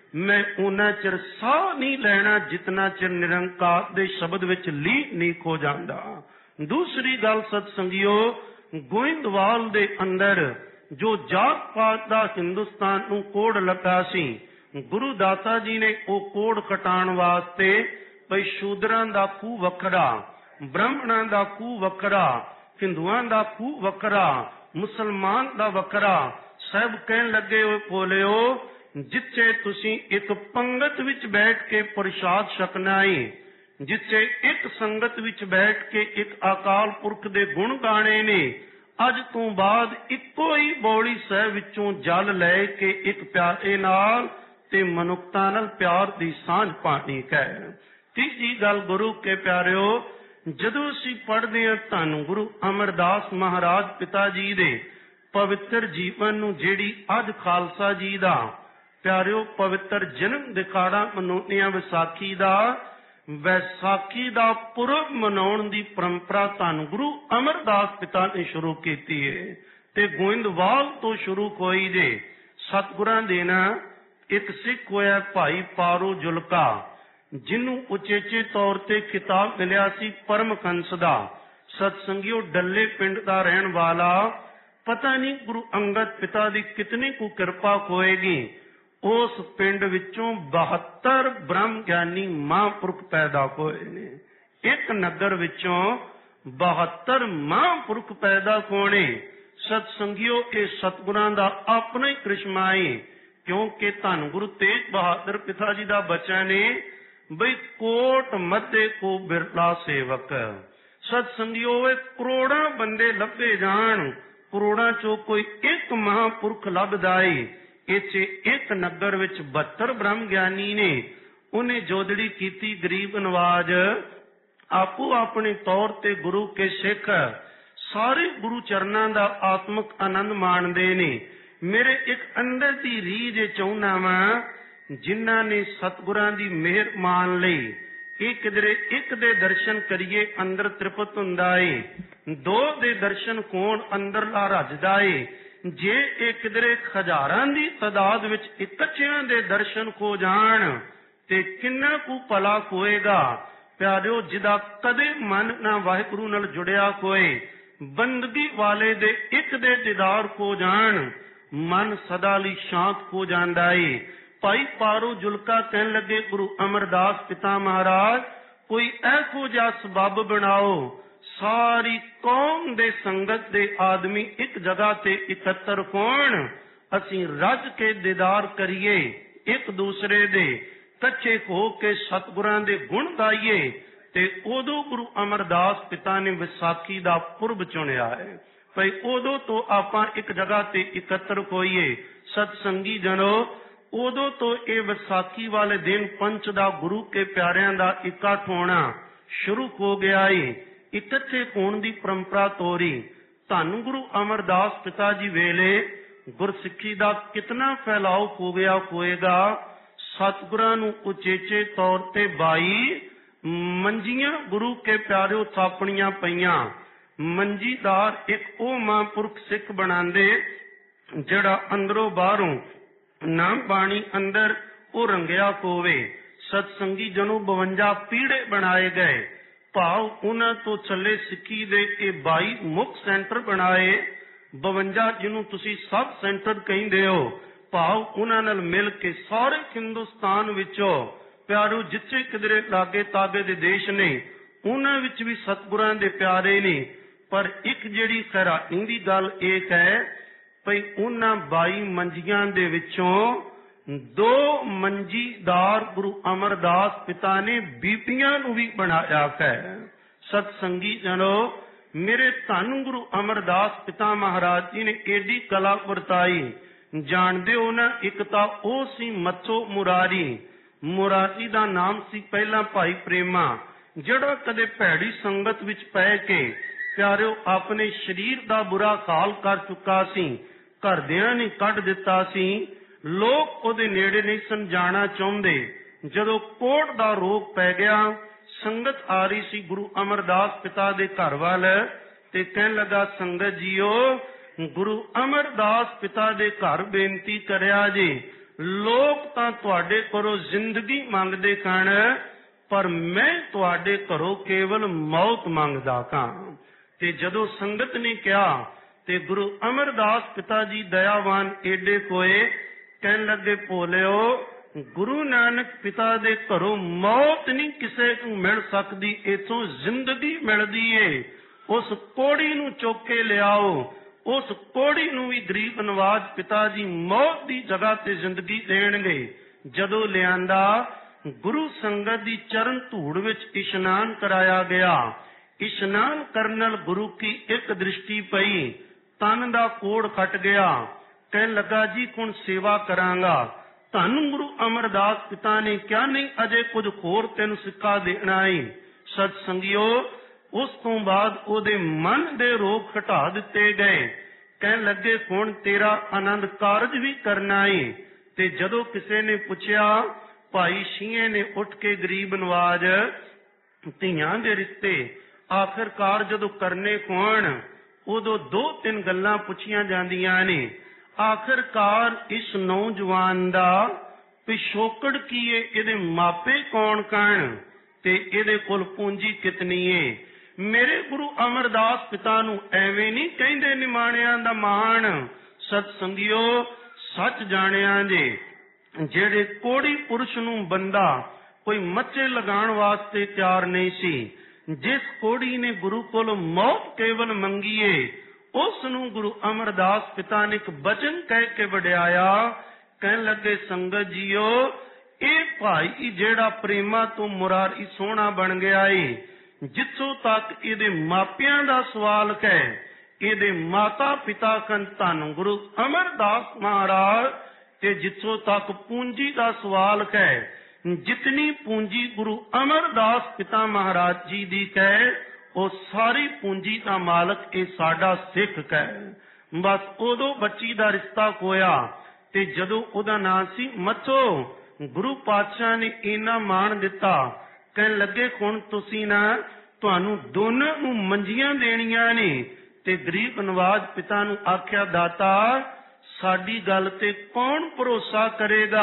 मैं उन्ना चिर साह नहीं लैना जितना चिर निरंकार दे शब्द विच लीन नहीं खो जांदा। दूसरी गल सतसंगियो, गोइंदवाल दे अंदर जो जात पात दा हिंदुस्तान नूं कोड़ लगा सी, गुरु दाता जी ने वो कोड़ कटाण वास्ते भई शूदरां दा खूह वखरा, ब्राह्मणां दा खूह वखरा, हिंदुआं दा खूह वखरा, मुसलमान दा वखरा, सब कहण लगे होए बोलिओ जिथे तुसी एक पंगत विच बैठ के प्रसाद छकना है, जिथे एक संगत विच बैठ के एक अकाल पुरख दे गुण गाने ने, अज तो बाद इको ही बौली साहिब विचों जल लै के एक प्यारे नाल ते मनुखता नाल प्यार दी सांझ पानी कह। तीजी गल गुरु के प्यारिओ, जदों असीं पढ़दे हां धन गुरु अमरदास महाराज पिता जी दे पवित्र जीवन नूं, जिहड़ी अज खालसा जी दा प्यारिओ पवित्र जन्म दिखाड़ा मनाउने आ विसाखी दा, वैसाखी दा पुरब मनाउण दी परंपरा धन गुरु अमरदास पिता ने शुरू कीती है ते गोइंदवाल तो शुरू होई जे। सतगुरां दे नाल एक सिख होया भाई पारो जुलका, जिन्हों उचेचे तौर ते खिताब मिलिया सी परमहंस दा। सतसंगियों डल्ले पिंड दा रहन वाला, पता नहीं गुरु अंगद पिता दी कितनी को कृपा होएगी, उस पिंड विचों 72 ब्रह्म ज्ञानी महापुरख पैदा होए ने। एक नगर विचों 72 महापुरख पैदा होने सतसंगियों ये सतगुरां दा अपना ही करिश्मा है, क्योंकि धन गुरु तेज बहादुर पिता जी दा बचन है बई कोट मध्य को बिरला सेवक। सतसंगियों करोड़ां बंदे लभे जान, करोड़ां चो कोई एक महापुरख लभदा है। इथे एक नगर विच 72 ब्रह्म ज्ञानी ने। उन्हें जोदड़ी कीती गरीब नवाज, आपो अपने तौर ते गुरु के सिख सारे गुरु चरनां दा आत्मक आनंद माणदे ने। मेरे एक अंदर दी रीझ चाहुंदा वां, जिन्हां ने सतगुरां दी मेहर मान लई, ਇਹ ਕਿਧਰੇ ਇੱਕ ਦੇ ਦਰਸ਼ਨ ਕਰੀਏ ਅੰਦਰ ਤ੍ਰਿਪਤ ਹੁੰਦਾ ਏ, ਦੋ ਦੇ ਦਰਸ਼ਨ ਹੋਣ ਅੰਦਰਲਾ ਰੱਜਦਾ ਏ। ਜੇ ਇਹ ਕਿਧਰੇ ਹਜ਼ਾਰਾਂ ਦੀ ਤਾਦਾਦ ਵਿੱਚ ਇਕੱਠਿਆਂ ਦੇ ਦਰਸ਼ਨ ਹੋ ਜਾਣ ਤੇ ਕਿੰਨਾ ਕੁ ਭਲਾ ਹੋਏਗਾ। ਪਿਆਰਿਓ, ਜਿਹਦਾ ਕਦੇ ਮਨ ਨਾ ਵਾਹਿਗੁਰੂ ਨਾਲ ਜੁੜਿਆ ਹੋਏ, ਬੰਦਗੀ ਵਾਲੇ ਦੇ ਇੱਕ ਦੇ ਦੀਦਾਰ ਹੋ ਜਾਣ, ਮਨ ਸਦਾ ਲਈ ਸ਼ਾਂਤ ਹੋ ਜਾਂਦਾ ਏ। ਭਾਈ ਪਾਰੋ ਜੁਲਕਾ ਕਹਿਣ ਲੱਗੇ, ਗੁਰੂ ਅਮਰਦਾਸ ਪਿਤਾ ਮਹਾਰਾਜ ਕੋਈ ਇਹੋ ਜਿਹਾ ਸਬੱਬ ਬਣਾਓ, ਸਾਰੀ ਕੌਮ ਦੇ ਸੰਗਤ ਦੇ ਆਦਮੀ ਇੱਕ ਜਗ੍ਹਾ ਤੇ ਇਕੱਤਰ ਹੋਣ, ਅਸੀਂ ਰੱਜ ਕੇ ਦੀਦਾਰ ਕਰੀਏ, ਇੱਕ ਦੂਸਰੇ ਦੇ ਇਕੱਠੇ ਹੋ ਕੇ ਸਤਿਗੁਰਾਂ ਦੇ ਗੁਣ ਗਾਈਏ। ਤੇ ਉਦੋਂ ਗੁਰੂ ਅਮਰਦਾਸ ਪਿਤਾ ਨੇ ਵਿਸਾਖੀ ਦਾ ਪੁਰਬ ਚੁਣਿਆ ਹੈ। ਭਾਈ ਉਦੋਂ ਤੋਂ ਆਪਾਂ ਇੱਕ ਜਗ੍ਹਾ ਤੇ ਇਕੱਤਰ ਹੋਈਏ। ਸਤਸੰਗੀ ਜਨੋ, ਉਦੋਂ ਤੋਂ ਇਹ ਵਿਸਾਖੀ ਵਾਲੇ ਦਿਨ ਪੰਚ ਦਾ ਗੁਰੂ ਕੇ ਪਿਆਰਿਆਂ ਦਾ ਇਕੱਠ ਹੋਣਾ ਸ਼ੁਰੂ ਹੋ ਗਿਆ ਏ। ਇਕੱਠੇ ਹੋਣ ਦੀ ਪਰੰਪਰਾ ਤੋਰੀ। ਧੰਨ ਗੁਰੂ ਅਮਰਦਾਸ ਪਿਤਾ ਜੀ ਵੇਲੇ ਗੁਰਸਿੱਖੀ ਦਾ ਕਿਤਨਾ ਫੈਲਾਅ ਹੋ ਗਿਆ ਹੋਏਗਾ। ਸਤਿਗੁਰਾਂ ਨੂੰ ਉਚੇਚੇ ਤੌਰ ਤੇ 22 ਮੰਜੀਆਂ ਗੁਰੂ ਕੇ ਪਿਆਰਿਓ ਥਾਪਣੀਆਂ ਪਈਆਂ। ਮੰਜੀਦਾਰ ਇੱਕ ਉਹ ਮਹਾਂਪੁਰਖ ਸਿੱਖ ਬਣਾਉਂਦੇ ਜਿਹੜਾ ਅੰਦਰੋਂ ਬਾਹਰੋਂ ਨਾਮ ਬਾਣੀ ਅੰਦਰ ਉਹ ਰੰਗਿਆ ਹੋਵੇ। ਸਤਸੰਗੀ ਜਨੋ 52 ਪੀੜੇ ਬਣਾਏ ਗਏ। ਭਾਵ ਉਹਨਾਂ ਤੋਂ ਚੱਲੇ ਸਿੱਖੀ ਦੇ ਇਹ 22 ਮੁੱਖ ਸੈਂਟਰ ਬਣਾਏ। 52 ਜਿਹਨੂੰ ਤੁਸੀਂ ਸਬ ਸੈਂਟਰ ਕਹਿੰਦੇ ਹੋ, ਭਾਵ ਉਹਨਾਂ ਨਾਲ ਮਿਲ ਕੇ ਸਾਰੇ ਹਿੰਦੁਸਤਾਨ ਵਿੱਚੋਂ ਪਿਆਰੂ ਜਿੱਥੇ ਕਿਧਰੇ ਲਾਗੇ ਤਾਗੇ ਦੇ ਦੇਸ਼ ਨੇ, ਉਹਨਾਂ ਵਿੱਚ ਵੀ ਸਤਿਗੁਰਾਂ ਦੇ ਪਿਆਰੇ ਨੇ। ਪਰ ਇੱਕ ਜਿਹੜੀ ਹੈਰਾਨੀ ਦੀ ਗੱਲ ਇਹ ਹੈ ਭਈ ਉਹਨਾਂ 22 ਮੰਜੀਆਂ ਦੇ ਵਿੱਚੋਂ 2 ਮੰਜੀਦਾਰ ਗੁਰੂ ਅਮਰਦਾਸ ਪਿਤਾ ਨੇ ਬੀਬੀਆਂ ਨੂੰ ਵੀ ਬਣਾਇਆ ਹੈ। ਸਤਸੰਗੀ ਜਨੋ, ਮੇਰੇ ਧੰਨ ਗੁਰੂ ਅਮਰਦਾਸ ਪਿਤਾ ਮਹਾਰਾਜ ਜੀ ਨੇ ਏਡੀ ਕਲਾ ਵਰਤਾਈ। ਜਾਣਦੇ ਹੋ ਨਾ, ਇੱਕ ਤਾਂ ਉਹ ਸੀ ਮੱਥੋ ਮੁਰਾਰੀ। ਮੁਰਾਰੀ ਦਾ ਨਾਮ ਸੀ ਪਹਿਲਾਂ ਭਾਈ ਪ੍ਰੇਮਾ, ਜਿਹੜਾ ਕਦੇ ਭੈੜੀ ਸੰਗਤ ਵਿੱਚ ਪੈ ਕੇ ਪਿਆਰਿਓ ਆਪਣੇ ਸਰੀਰ ਦਾ ਬੁਰਾ ਹਾਲ ਕਰ ਚੁੱਕਾ ਸੀ। ਘਰਦਿਆਂ ਨੇ ਕੱਢ ਦਿੱਤਾ ਸੀ, ਲੋਕ ਉਹਦੇ ਨੇੜੇ ਨਹੀਂ ਸਨ ਜਾਣਾ ਚਾਹੁੰਦੇ। ਜਦੋਂ ਕੋੜ ਦਾ ਰੋਗ ਪੈ ਗਿਆ, ਸੰਗਤ ਆ ਰਹੀ ਸੀ ਗੁਰੂ ਅਮਰਦਾਸ ਪਿਤਾ ਦੇ ਘਰ ਵੱਲ ਤੇ ਕਹਿਣ ਲੱਗਾ, ਸੰਗਤ ਜੀਓ, ਗੁਰੂ ਅਮਰਦਾਸ ਪਿਤਾ ਦੇ ਘਰ ਬੇਨਤੀ ਕਰਿਆ ਜੀ, ਲੋਕ ਤਾਂ ਤੁਹਾਡੇ ਘਰੋਂ ਜ਼ਿੰਦਗੀ ਮੰਗਦੇ ਕਣ, ਪਰ ਮੈਂ ਤੁਹਾਡੇ ਘਰੋਂ ਕੇਵਲ ਮੌਤ ਮੰਗਦਾ ਕਾਂ। ਤੇ ਜਦੋਂ ਸੰਗਤ ਨੇ ਕਿਹਾ ਤੇ ਗੁਰੂ ਅਮਰਦਾਸ ਪਿਤਾ ਜੀ ਦਇਆਵਾਨ ਏਡੇ ਕੋਏ, ਕਹਿਣ ਲੱਗੇ ਭੋਲਿਓ, ਗੁਰੂ ਨਾਨਕ ਪਿਤਾ ਦੇ ਘਰੋਂ ਮੌਤ ਨਹੀਂ ਕਿਸੇ ਨੂੰ ਮਿਲ ਸਕਦੀ, ਇਥੋਂ ਜ਼ਿੰਦਗੀ ਮਿਲਦੀ ਏ। ਉਸ ਕੋੜੀ ਨੂੰ ਚੁੱਕ ਕੇ ਲਿਆਓ। ਉਸ ਕੋੜੀ ਨੂੰ ਵੀ ਗਰੀਬ ਨਵਾਜ ਪਿਤਾ ਜੀ ਮੌਤ ਦੀ ਜਗ੍ਹਾ ਤੇ ਜ਼ਿੰਦਗੀ ਦੇਣਗੇ। ਜਦੋਂ ਲਿਆਂਦਾ, ਗੁਰੂ ਸੰਗਤ ਦੀ ਚਰਨ ਧੂੜ ਵਿੱਚ ਇਸ਼ਨਾਨ ਕਰਾਇਆ ਗਿਆ। ਇਸ਼ਨਾਨ ਕਰਨ ਨਾਲ ਗੁਰੂ ਕੀ ਇੱਕ ਦ੍ਰਿਸ਼ਟੀ ਪਈ, ਤਨ ਦਾ ਕੋੜ ਕੱਟ ਗਿਆ। ਕਹਿਣ ਲੱਗਾ ਜੀ ਹੁਣ ਸੇਵਾ ਕਰਾਂਗਾ। ਧੰਨ ਗੁਰੂ ਅਮਰਦਾਸ ਪਿਤਾ ਨੇ ਕਿਹਾ ਨਹੀਂ, ਅਜੇ ਕੁਝ ਹੋਰ ਤੈਨੂੰ ਸਿੱਖਾ ਦੇਣਾ ਏ। ਸਤ ਸੰਗਿਓ, ਉਸ ਤੋਂ ਬਾਅਦ ਉਹਦੇ ਮਨ ਦੇ ਰੋਗ ਹਟਾ ਦਿੱਤੇ ਗਏ। ਕਹਿਣ ਲੱਗੇ ਹੁਣ ਤੇਰਾ ਆਨੰਦ ਕਾਰਜ ਵੀ ਕਰਨਾ ਏ। ਤੇ ਜਦੋਂ ਕਿਸੇ ਨੇ ਪੁੱਛਿਆ, ਭਾਈ ਸ਼ੀਏ ਨੇ ਉੱਠ ਕੇ ਗਰੀਬ ਨਵਾਜ ਧੀਆਂ ਦੇ ਰਿਸ਼ਤੇ ਆਖਿਰਕਾਰ ਜਦੋਂ ਕਰਨੇ ਹੋਣ, ਉਦੋਂ 2-3 ਗੱਲਾਂ ਪੁੱਛੀਆਂ ਜਾਂਦੀਆਂ ਨੇ। ਆਖਿਰਕਾਰ ਇਸ ਨੌਜਵਾਨ ਦਾ ਪਿਛੋਕੜ ਕੀ ਏ, ਇਹਦੇ ਮਾਪੇ ਕੌਣ ਕਣ, ਤੇ ਇਹਦੇ ਕੋਲ ਪੂੰਜੀ ਕਿਤਨੀ ਏ। ਮੇਰੇ ਗੁਰੂ ਅਮਰਦਾਸ ਪਿਤਾ ਨੂੰ ਐਵੇਂ ਨਹੀਂ ਕਹਿੰਦੇ ਨਿਮਾਣਿਆਂ ਦਾ ਮਾਣ। ਸਤ ਸੰਗਿਓ, ਸੱਚ ਜਾਣਿਆ ਜੇ, ਜਿਹੜੇ ਕੋੜੀ ਪੁਰਸ਼ ਨੂੰ ਬੰਦਾ ਕੋਈ ਮੱਚੇ ਲਗਾਉਣ ਵਾਸਤੇ ਤਿਆਰ ਨਹੀਂ ਸੀ, ਜਿਸ ਕੋੜੀ ਨੇ ਗੁਰੂ ਕੋਲ ਮੌਤ ਕੇਵਲ ਮੰਗੀ ਏ, ਉਸ ਨੂੰ ਗੁਰੂ ਅਮਰਦਾਸ ਪਿਤਾ ਨੇ ਇੱਕ ਬਚਨ ਕਹਿ ਕੇ ਵਡਿਆਇਆ। ਕਹਿਣ ਲੱਗੇ ਸੰਗਤ ਜੀਓ, ਇਹ ਭਾਈ ਜਿਹੜਾ ਪ੍ਰੇਮਾ ਤੋਂ ਮੁਰਾਰੀ ਸੋਹਣਾ ਬਣ ਗਿਆ ਏ, ਜਿੱਥੋਂ ਤੱਕ ਇਹਦੇ ਮਾਪਿਆਂ ਦਾ ਸਵਾਲ ਹੈ, ਇਹਦੇ ਮਾਤਾ ਪਿਤਾ ਕਨ ਧੰਨ ਗੁਰੂ ਅਮਰਦਾਸ ਮਹਾਰਾਜ, ਤੇ ਜਿੱਥੋਂ ਤੱਕ ਪੂੰਜੀ ਦਾ ਸਵਾਲ ਹੈ, ਜਿਤਨੀ ਪੂੰਜੀ ਗੁਰੂ ਅਮਰਦਾਸ ਪਿਤਾ ਮਹਾਰਾਜ ਜੀ ਦੀ ਹੈ, ਉਹ ਸਾਰੀ ਪੂੰਜੀ ਦਾ ਮਾਲਕ ਇਹ ਸਾਡਾ ਸਿੱਖ ਹੈ। ਬਸ ਉਦੋਂ ਬੱਚੀ ਦਾ ਰਿਸ਼ਤਾ ਹੋਇਆ ਤੇ ਜਦੋਂ ਉਹਦਾ ਨਾਂ ਸੀ ਮੱਚੋ, ਗੁਰੂ ਪਾਤਸ਼ਾਹ ਨੇ ਇੰਨਾ ਮਾਣ ਦਿੱਤਾ। ਕਹਿਣ ਲੱਗੇ ਹੁਣ ਤੁਸੀਂ ਨਾ, ਤੁਹਾਨੂੰ ਦੋਨਾਂ ਨੂੰ ਮੰਜੀਆਂ ਦੇਣੀਆਂ ਨੇ। ਤੇ ਗਰੀਬ ਨਵਾਜ ਪਿਤਾ ਨੂੰ ਆਖਿਆ, ਦਾਤਾ ਸਾਡੀ ਗੱਲ ਤੇ ਕੌਣ ਭਰੋਸਾ ਕਰੇਗਾ।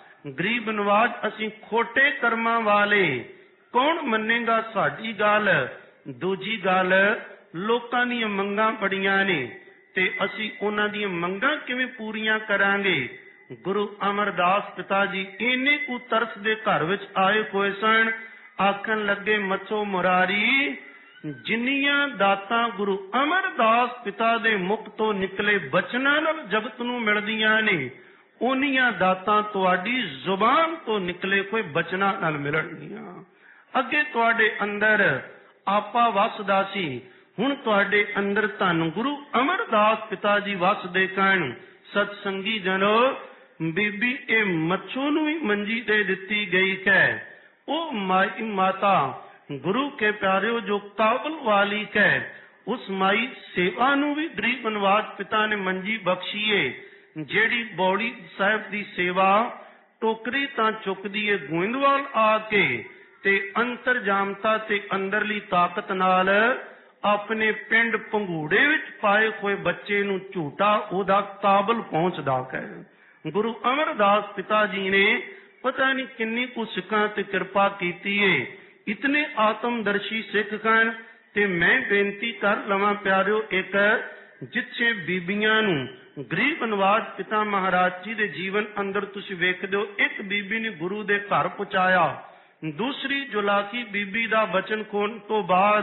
ਗਰੀਬ ਨਵਾਜ ਅਸੀਂ ਖੋਟੇ ਕਰਮਾਂ ਵਾਲੇ, ਕੌਣ ਮੰਨੇਗਾ ਸਾਡੀ ਗੱਲ। ਦੂਜੀ ਗੱਲ, ਲੋਕਾਂ ਦੀਆਂ ਮੰਗਾਂ ਬੜੀਆਂ ਨੇ ਤੇ ਅਸੀਂ ਉਹਨਾਂ ਦੀਆਂ ਮੰਗਾਂ ਕਿਵੇਂ ਪੂਰੀਆਂ ਕਰਾਂਗੇ। ਗੁਰੂ ਅਮਰਦਾਸ ਪਿਤਾ ਜੀ ਇੰਨੇ ਕੁ ਤਰਸ ਦੇ ਘਰ ਵਿੱਚ ਆਏ ਹੋਏ ਸਨ। ਆਖਣ ਲੱਗੇ, ਮੱਛੋ ਮੁਰਾਰੀ, ਜਿੰਨੀਆਂ ਦਾਤਾਂ ਗੁਰੂ ਅਮਰਦਾਸ ਪਿਤਾ ਦੇ ਮੁਖ ਤੋਂ ਨਿਕਲੇ ਬਚਨਾਂ ਨਾਲ ਜਗਤ ਨੂੰ ਮਿਲਦੀਆਂ ਨੇ, ਉਨੀਆਂ ਦਾਤਾਂ ਤੁਹਾਡੀ ਜ਼ੁਬਾਨ ਤੋਂ ਨਿਕਲੇ ਕੋਈ ਬਚਨਾਂ ਨਾਲ ਮਿਲਣਗੀਆਂ। ਅੱਗੇ ਤੁਹਾਡੇ ਅੰਦਰ ਆਪਾ ਵਸਦਾ ਸੀ, ਹੁਣ ਤੁਹਾਡੇ ਅੰਦਰ ਧੰਨ ਗੁਰੂ ਅਮਰਦਾਸ ਪਿਤਾ ਜੀ ਵਸਦੇ ਕਣ। ਸਤ ਸੰਗੀ ਜਨੋ, ਬੀਬੀ ਇਹ ਮੱਛੂ ਨੂੰ ਵੀ ਮੰਜੀ ਦੇ ਦਿੱਤੀ ਗਈ ਹੈ। ਉਹ ਮਾਈ ਮਾਤਾ ਗੁਰੂ ਕੇ ਪਿਆਰਿਓ ਜੋ ਕਾਬਲ ਵਾਲੀ ਹੈ, ਉਸ ਮਾਈ ਸੇਵਾ ਨੂੰ ਵੀ ਗਰੀਬ ਨਵਾਜ ਪਿਤਾ ਨੇ ਮੰਜੀ ਬਖਸ਼ੀਏ। ਜਿਹੜੀ ਬੌੜੀ ਸਾਹਿਬ ਦੀ ਸੇਵਾ ਟੋਕਰੀ ਤਾਂ ਚੁੱਕਦੀ ਏ ਗੋਇੰਦਵਾਲ ਆ ਕੇ, ਤੇ ਅੰਤਰਜਾਮਤਾ ਤੇ ਅੰਦਰਲੀ ਤਾਕਤ ਨਾਲ ਆਪਣੇ ਪਿੰਡ ਪੰਗੂੜੇ ਵਿੱਚ ਪਾਏ ਹੋਏ ਬੱਚੇ ਨੂੰ ਝੂਟਾ ਉਹਦਾ ਕਾਬਲ ਪਹੁੰਚਦਾ ਹੈ। ਗੁਰੂ ਅਮਰਦਾਸ ਪਿਤਾ ਜੀ ਨੇ ਪਤਾ ਨਹੀਂ ਕਿੰਨੀ ਕੁ ਸਿੱਖਾਂ ਤੇ ਕਿਰਪਾ ਕੀਤੀ ਏ। ਇਤਨੇ ਆਤਮਦਰਸ਼ੀ ਸਿੱਖ ਹਨ। ਤੇ ਮੈਂ ਬੇਨਤੀ ਕਰ ਲਵਾਂ ਪਿਆਰਿਓ, ਇੱਕ ਜਿੱਥੇ ਬੀਬੀਆਂ ਨੂੰ ਗਰੀਬ ਨਵਾਜ ਪਿਤਾ ਮਹਾਰਾਜ ਜੀ ਦੇ ਜੀਵਨ ਅੰਦਰ ਤੁਸੀਂ ਵੇਖਦੇ ਹੋ, ਇੱਕ ਬੀਬੀ ਨੇ ਗੁਰੂ ਦੇ ਘਰ ਪਹੁੰਚਾਇਆ, ਦੂਸਰੀ ਜੁਲਾਕੀ ਬੀਬੀ ਦਾ ਬਚਨ ਖੋਣ ਤੋਂ ਬਾਅਦ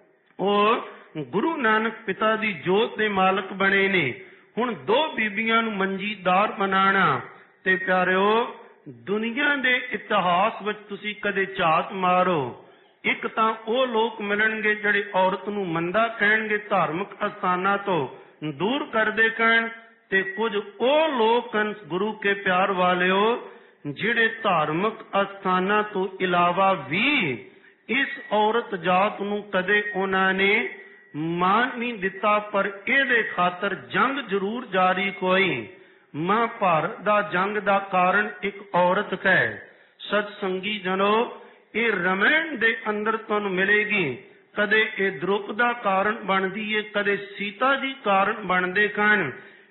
ਉਹ ਗੁਰੂ ਨਾਨਕ ਪਿਤਾ ਦੀ ਜੋਤ ਦੇ ਮਾਲਕ ਬਣੇ ਨੇ। ਹੁਣ 2 ਬੀਬੀਆਂ ਨੂੰ ਮੰਜੀਦਾਰ ਬਣਾਉਣਾ। ਤੇ ਪਿਆਰਿਓ, ਦੁਨੀਆ ਦੇ ਇਤਿਹਾਸ ਵਿੱਚ ਤੁਸੀਂ ਕਦੇ ਝਾਤ ਮਾਰੋ, ਇੱਕ ਤਾਂ ਉਹ ਲੋਕ ਮਿਲਣਗੇ ਜਿਹੜੇ ਔਰਤ ਨੂੰ ਮੰਦਾ ਕਹਿਣਗੇ, ਧਾਰਮਿਕ ਅਸਥਾਨਾਂ ਤੋਂ ਦੂਰ ਕਰਦੇ ਕਹਿਣ, ਤੇ ਕੁਝ ਉਹ ਲੋਕ ਹਨ ਗੁਰੂ ਕੇ ਪਿਆਰ ਵਾਲਿਓ, ਜਿਹੜੇ ਧਾਰਮਿਕ ਅਸਥਾਨਾਂ ਤੋਂ ਇਲਾਵਾ ਵੀ ਇਸ ਔਰਤ ਜਾਤ ਨੂੰ ਕਦੇ ਉਹਨਾਂ ਨੇ ਮਾਨ ਨਹੀਂ ਦਿੱਤਾ, ਪਰ ਇਹਦੇ ਖਾਤਰ ਜੰਗ ਜ਼ਰੂਰ ਜਾਰੀ ਕੋਈ। ਮਹਾਂਭਾਰਤ ਦਾ ਜੰਗ ਦਾ ਕਾਰਨ ਇੱਕ ਔਰਤ ਹੈ। ਸਤ ਸੰਗੀ ਜਨੋ, ਇਹ ਰਮਾਇਣ ਦੇ ਅੰਦਰ ਤੁਹਾਨੂੰ ਮਿਲੇਗੀ। ਕਦੇ ਇਹ ਦ੍ਰੁਪ ਦਾ ਕਾਰਨ ਬਣਦੀ ਏ, ਕਦੇ ਸੀਤਾ ਜੀ ਕਾਰਨ ਬਣਦੇ ਹਨ।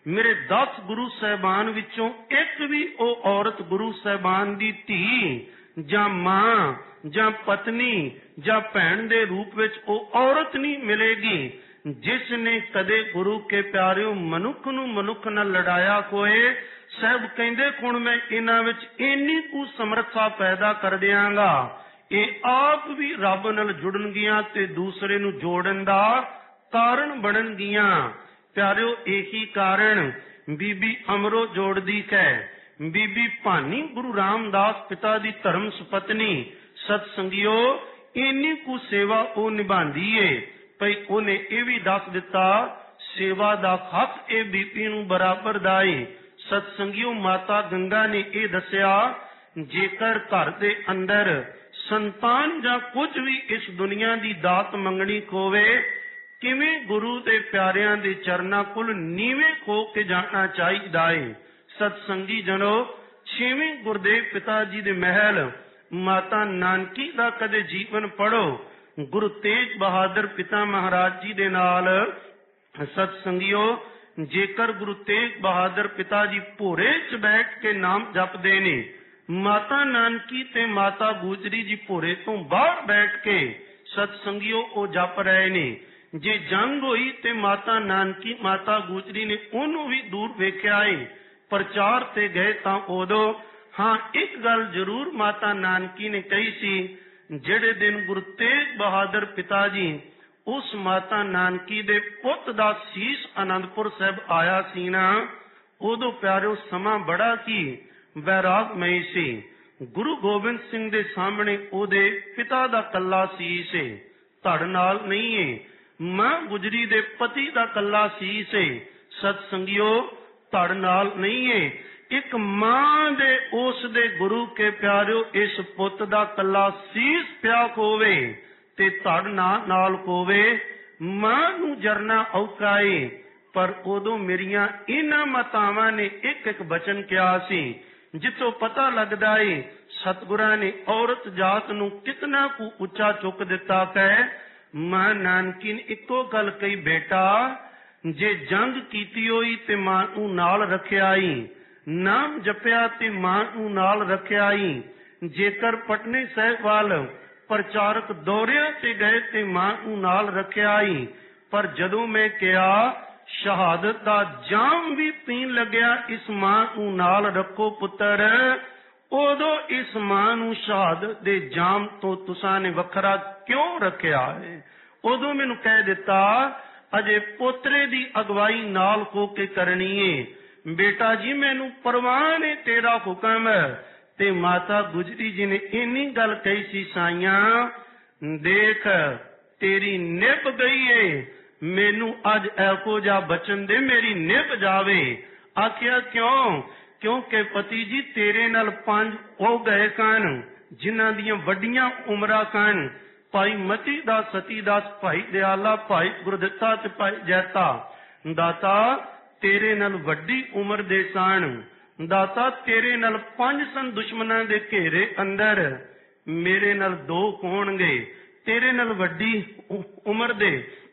ਮੇਰੇ 10 ਗੁਰੂ ਸਾਹਿਬਾਨ ਵਿੱਚੋਂ ਇੱਕ ਵੀ ਉਹ ਔਰਤ ਗੁਰੂ ਸਾਹਿਬਾਨ ਦੀ ਧੀ ਜਾਂ ਮਾਂ ਜਾਂ ਪਤਨੀ ਜਾਂ ਭੈਣ ਦੇ ਰੂਪ ਵਿੱਚ ਉਹ ਔਰਤ ਨਹੀਂ ਮਿਲੇਗੀ ਜਿਸ ਨੇ ਕਦੇ ਗੁਰੂ ਕੇ ਪਿਆਰਿਓ ਮਨੁੱਖ ਨੂੰ ਮਨੁੱਖ ਨਾਲ ਲੜਾਇਆ ਹੋਏ। ਸਾਹਿਬ ਕਹਿੰਦੇ ਹੁਣ ਮੈਂ ਇਹਨਾਂ ਵਿੱਚ ਇੰਨੀ ਕੁ ਸਮਰੱਥਾ ਪੈਦਾ ਕਰ ਦਿਆਂਗਾ, ਇਹ ਆਪ ਵੀ ਰੱਬ ਨਾਲ ਜੁੜਨਗੀਆਂ ਤੇ ਦੂਸਰੇ ਨੂੰ ਜੋੜਨ ਦਾ ਕਾਰਨ ਬਣਨਗੀਆਂ। ਪਿਆਰਿਓ ਇਹੀ ਕਾਰਨ ਬੀਬੀ ਅਮਰੋ ਜੋੜਦੀ ਹੈ। ਬੀਬੀ ਭਾਨੀ ਗੁਰੂ ਰਾਮਦਾਸ ਪਿਤਾ ਦੀ ਧਰਮ ਸੁਪਤਨੀ ਸਤਸੰਗਿਓ ਇੰਨੀ ਕੁ ਸੇਵਾ ਉਹ ਨਿਭਾਉਂਦੀ ਏ ਭਈ ਉਹਨੇ ਇਹ ਵੀ ਦੱਸ ਦਿੱਤਾ ਸੇਵਾ ਦਾ ਹੱਕ ਇਹ ਬੀਬੀ ਨੂੰ ਬਰਾਬਰ ਦਾ ਏ। ਸਤਸੰਗਿਓ ਮਾਤਾ ਗੰਗਾ ਨੇ ਇਹ ਦੱਸਿਆ ਜੇਕਰ ਘਰ ਦੇ ਅੰਦਰ ਸੰਤਾਨ ਜਾਂ ਕੁਝ ਵੀ ਇਸ ਦੁਨੀਆ ਦੀ ਦਾਤ ਮੰਗਣੀ ਹੋਵੇ ਕਿਵੇਂ ਗੁਰੂ ਦੇ ਪਿਆਰਿਆਂ ਦੇ ਚਰਨਾਂ ਕੋਲ ਨੀਵੇਂ ਹੋ ਕੇ ਜਾਣਾ ਚਾਹੀਦਾ ਏ। ਸਤਸੰਗੀ ਜਨੋ 6ਵੇਂ ਗੁਰਦੇਵ ਪਿਤਾ ਜੀ ਦੇ ਮਹਿਲ ਮਾਤਾ ਨਾਨਕੀ ਦਾ ਕਦੇ ਜੀਵਨ ਪੜੋ। ਗੁਰੂ ਤੇਗ ਬਹਾਦਰ ਪਿਤਾ ਮਹਾਰਾਜ ਜੀ ਦੇ ਨਾਲ ਸਤਸੰਗਿਓ ਜੇਕਰ ਗੁਰੂ ਤੇਗ ਬਹਾਦਰ ਪਿਤਾ ਜੀ ਭੋਰੇ 'ਚ ਬੈਠ ਕੇ ਨਾਮ ਜਪਦੇ ਨੇ, ਮਾਤਾ ਨਾਨਕੀ ਤੇ ਮਾਤਾ ਗੁਜਰੀ ਜੀ ਭੋਰੇ ਤੋਂ ਬਾਹਰ ਬੈਠ ਕੇ ਸਤਸੰਗਿਓ ਉਹ ਜਪ ਰਹੇ ਨੇ। ਜੇ ਜੰਗ ਹੋਈ ਤੇ ਮਾਤਾ ਨਾਨਕੀ ਮਾਤਾ ਗੁਜਰੀ ਨੇ ਉਹਨੂੰ ਵੀ ਦੂਰ ਵੇਖਿਆ ਏ। ਪ੍ਰਚਾਰ ਤੇ ਗਏ ਤਾਂ ਉਦੋਂ ਹਾਂ ਇੱਕ ਗੱਲ ਜ਼ਰੂਰ ਮਾਤਾ ਨਾਨਕੀ ਨੇ ਕਹੀ ਸੀ, ਜਿਹੜੇ ਦਿਨ ਗੁਰੂ ਤੇਗ ਬਹਾਦਰ ਪਿਤਾ ਜੀ ਉਸ ਮਾਤਾ ਨਾਨਕੀ ਦੇ ਪੁੱਤ ਦਾ ਸੀਸ ਆਨੰਦਪੁਰ ਸਾਹਿਬ ਆਇਆ ਸੀ ਨਾ, ਉਦੋਂ ਪਿਆਰਿਓ ਸਮਾਂ ਬੜਾ ਕੀ ਵੈਰਾਗਮਈ ਸੀ। ਗੁਰੂ ਗੋਬਿੰਦ ਸਿੰਘ ਦੇ ਸਾਹਮਣੇ ਉਹਦੇ ਪਿਤਾ ਦਾ ਕੱਲਾ ਸੀਸ ਏ, ਧੜ ਨਾਲ ਨਹੀਂ ਏ। ਮਾਂ ਗੁਜਰੀ ਦੇ ਪਤੀ ਦਾ ਕੱਲਾ ਸੀਸ ਏ, ਸਤਸੰਗਿਓ ਧੜ ਨਾਲ ਨਹੀਂ ਏ। ਇੱਕ ਮਾਂ ਦੇ ਉਸ ਦੇ ਗੁਰੂ ਕੇ ਪਿਆਰਿਓ ਇਸ ਪੁੱਤ ਦਾ ਕੱਲਾ ਸੀਸ ਪਿਆ ਹੋਵੇ ਤੇ ਧੜ ਨਾਲ ਹੋਵੇ, ਮਾਂ ਨੂੰ ਜਰਨਾ ਔਖਾ ਏ। ਪਰ ਉਦੋਂ ਮੇਰੀਆਂ ਇਹਨਾਂ ਮਾਤਾਵਾਂ ਨੇ ਇੱਕ ਇੱਕ ਬਚਨ ਕਿਹਾ ਸੀ ਜਿੱਥੋਂ ਪਤਾ ਲੱਗਦਾ ਏ ਸਤਿਗੁਰਾਂ ਨੇ ਔਰਤ ਜਾਤ ਨੂੰ ਕਿਤਨਾ ਕੁ ਉੱਚਾ ਚੁੱਕ ਦਿੱਤਾ ਹੈ। ਮਾਂ ਨਾਨਕੀ ਨੇ ਇੱਕੋ ਗੱਲ ਕਹੀ, ਬੇਟਾ ਜੇ ਜੰਗ ਕੀਤੀ ਹੋਈ ਤੇ ਮਾਂ ਨੂੰ ਨਾਲ ਰੱਖਿਆ ਈ, ਨਾਮ ਜਪਿਆ ਤੇ ਮਾਂ ਨੂੰ ਨਾਲ ਰੱਖਿਆ ਈ। ਜੇਕਰ ਪਟਨੇ ਸਾਹਿਬ ਵੱਲ ਪ੍ਰਚਾਰਕ ਦੌਰਿਆਂ ਤੇ ਗਏ ਤੇ ਮਾਂ ਨੂੰ ਨਾਲ ਰੱਖਿਆ ਈ। ਪਰ ਜਦੋਂ ਮੈਂ ਕਿਹਾ ਸ਼ਹਾਦਤ ਦਾ ਜਾਮ ਵੀ ਪੀਣ ਲੱਗਿਆ ਇਸ ਮਾਂ ਨੂੰ ਨਾਲ ਰੱਖੋ ਪੁੱਤਰ, ਉਦੋਂ ਇਸ ਮਾਂ ਨੂੰ ਸ਼ਹਾਦਤ ਦੇ ਜਾਮ ਤੋਂ ਤੁਸਾਂ ਨੇ ਵੱਖਰਾ ਕਿਉਂ ਰੱਖਿਆ ਹੈ? ਉਦੋਂ ਮੈਨੂੰ ਕਹਿ ਦਿੱਤਾ ਅਜੇ ਪੋਤਰੇ ਦੀ ਅਗਵਾਈ ਨਾਲ ਹੋ ਕੇ ਕਰਨੀ ਏ। ਬੇਟਾ ਜੀ ਮੈਨੂੰ ਪਰਵਾਹ ਨੇ ਤੇਰਾ ਹੁਕਮ ਹੈ। ਤੇ ਮਾਤਾ ਗੁਜਰੀ ਜੀ ਨੇ ਇੰਨੀ ਗੱਲ ਕਹੀ ਸੀ, ਸਾਈਆਂ ਦੇਖ ਤੇਰੀ ਨਿਭ ਗਈ ਏ, ਮੈਨੂੰ ਅੱਜ ਇਹੋ ਜਿਹਾ ਬਚਨ ਦੇ ਮੇਰੀ ਨਿਭ ਜਾਵੇ। ਆਖਿਆ ਕਿਉਂ? ਕਿਉਂਕਿ ਪਤੀ ਜੀ ਤੇਰੇ ਨਾਲ 5 ਹੋ ਗਏ ਸਨ ਜਿਨ੍ਹਾਂ ਦੀਆਂ ਵੱਡੀਆਂ ਉਮਰਾਂ ਸਨ, ਭਾਈ ਮਤੀ ਦਾਸ, ਸਤੀ ਦਾਸ, ਭਾਈ ਦਿਆਲਾ, ਭਾਈ ਗੁਰਦਿੱਤਾ ਤੇ ਭਾਈ ਜੈਤਾ। ਦਾਤਾ ਤੇਰੇ ਨਾਲ ਵੱਡੀ ਉਮਰ ਦੇ ਸਨ। ਦਾਤਾ ਤੇਰੇ ਨਾਲ 5 ਸਨ ਦੁਸ਼ਮਣਾਂ ਦੇ ਘੇਰੇ ਅੰਦਰ, ਮੇਰੇ ਨਾਲ 2 ਹੋਣਗੇ। ਤੇਰੇ ਨਾਲ ਵੱਡੀ ਉਮਰ ਦੇ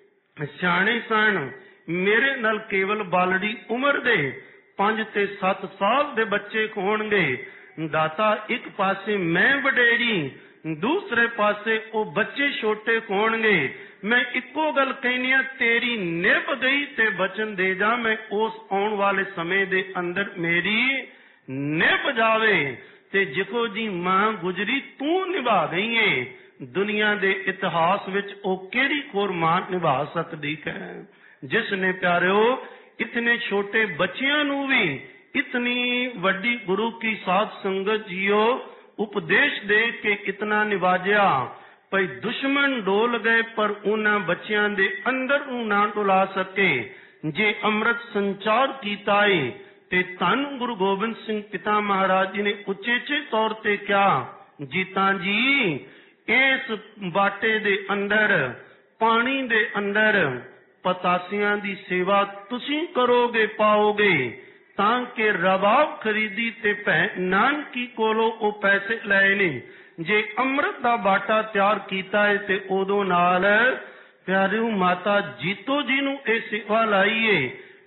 ਸਿਆਣੇ ਸਨ, ਮੇਰੇ ਨਾਲ ਕੇਵਲ ਬਾਲੜੀ ਉਮਰ ਦੇ 5 ਤੇ 7 ਸਾਲ ਦੇ ਬੱਚੇ ਹੋਣਗੇ। ਦਾਤਾ ਇੱਕ ਪਾਸੇ ਮੈਂ ਵਡੇਰੀ, ਦੂਸਰੇ ਪਾਸੇ ਉਹ ਬੱਚੇ ਛੋਟੇ ਹੋਣਗੇ। ਮੈਂ ਇੱਕੋ ਗੱਲ ਕਹਿਨੀ ਆ, ਤੇਰੀ ਨਿਭ ਗਈ ਤੇ ਬਚਨ ਦੇ ਜਾ ਮੈਂ ਉਸ ਆਉਣ ਵਾਲੇ ਸਮੇਂ ਦੇ ਅੰਦਰ ਮੇਰੀ ਨਿਭ ਜਾਵੇ। ਤੇ ਜਿਹੋ ਜੀ ਮਾਂ ਗੁਜਰੀ ਤੂੰ ਨਿਭਾ ਗਈ ਏ, ਦੁਨੀਆ ਦੇ ਇਤਿਹਾਸ ਵਿੱਚ ਉਹ ਕਿਹੜੀ ਹੋਰ ਮਾਂ ਨਿਭਾ ਸਕਦੀ ਹੈ ਜਿਸ ਨੇ ਪਿਆਰਿਓ ਇਤਨੇ ਛੋਟੇ ਬੱਚਿਆਂ ਨੂੰ ਵੀ ਇਤਨੀ ਵੱਡੀ ਗੁਰੂ ਕੀ ਸਾਧ ਸੰਗਤ ਜੀਓ ਉਪਦੇਸ਼ ਦੇ ਕੇ ਇਤਨਾ ਨਿਵਾਜਿਆ। ਭਾਈ ਦੁਸ਼ਮਣ ਡੋਲ ਗਏ ਪਰ ਉਹਨਾਂ ਬੱਚਿਆਂ ਦੇ ਅੰਦਰ ਨੂੰ ਨਾ ਡੁਲਾ ਸਕੇ। ਜੇ ਅੰਮ੍ਰਿਤ ਸੰਚਾਰ ਕੀਤਾ ਏ ਤੇ ਧੰਨ ਗੁਰੂ ਗੋਬਿੰਦ ਸਿੰਘ ਪਿਤਾ ਮਹਾਰਾਜ ਜੀ ਨੇ ਉਚੇਚੇ ਤੌਰ ਤੇ ਕਿਹਾ, ਜੀਤਾਂ ਜੀ ਇਸ ਬਾਟੇ ਦੇ ਅੰਦਰ ਪਾਣੀ ਦੇ ਅੰਦਰ ਪਤਾਸਿਆਂ ਦੀ ਸੇਵਾ ਤੁਸੀਂ ਕਰੋਗੇ ਪਾਓਗੇ, ਤਾਂ ਕਿ ਰਬਾਬ ਖਰੀਦੀ ਤੇ ਨਾਨਕੀ ਕੋਲੋਂ ਉਹ ਪੈਸੇ ਲਏ ਨੇ। ਜੇ ਅੰਮ੍ਰਿਤ ਦਾ ਬਾਟਾ ਤਿਆਰ ਕੀਤਾ ਹੈ ਤੇ ਉਦੋਂ ਨਾਲ ਪਿਆਰਿਓ ਮਾਤਾ ਜੀਤੋ ਜੀ ਨੂੰ ਇਹ ਸੇਵਾ ਲਾਈਏ।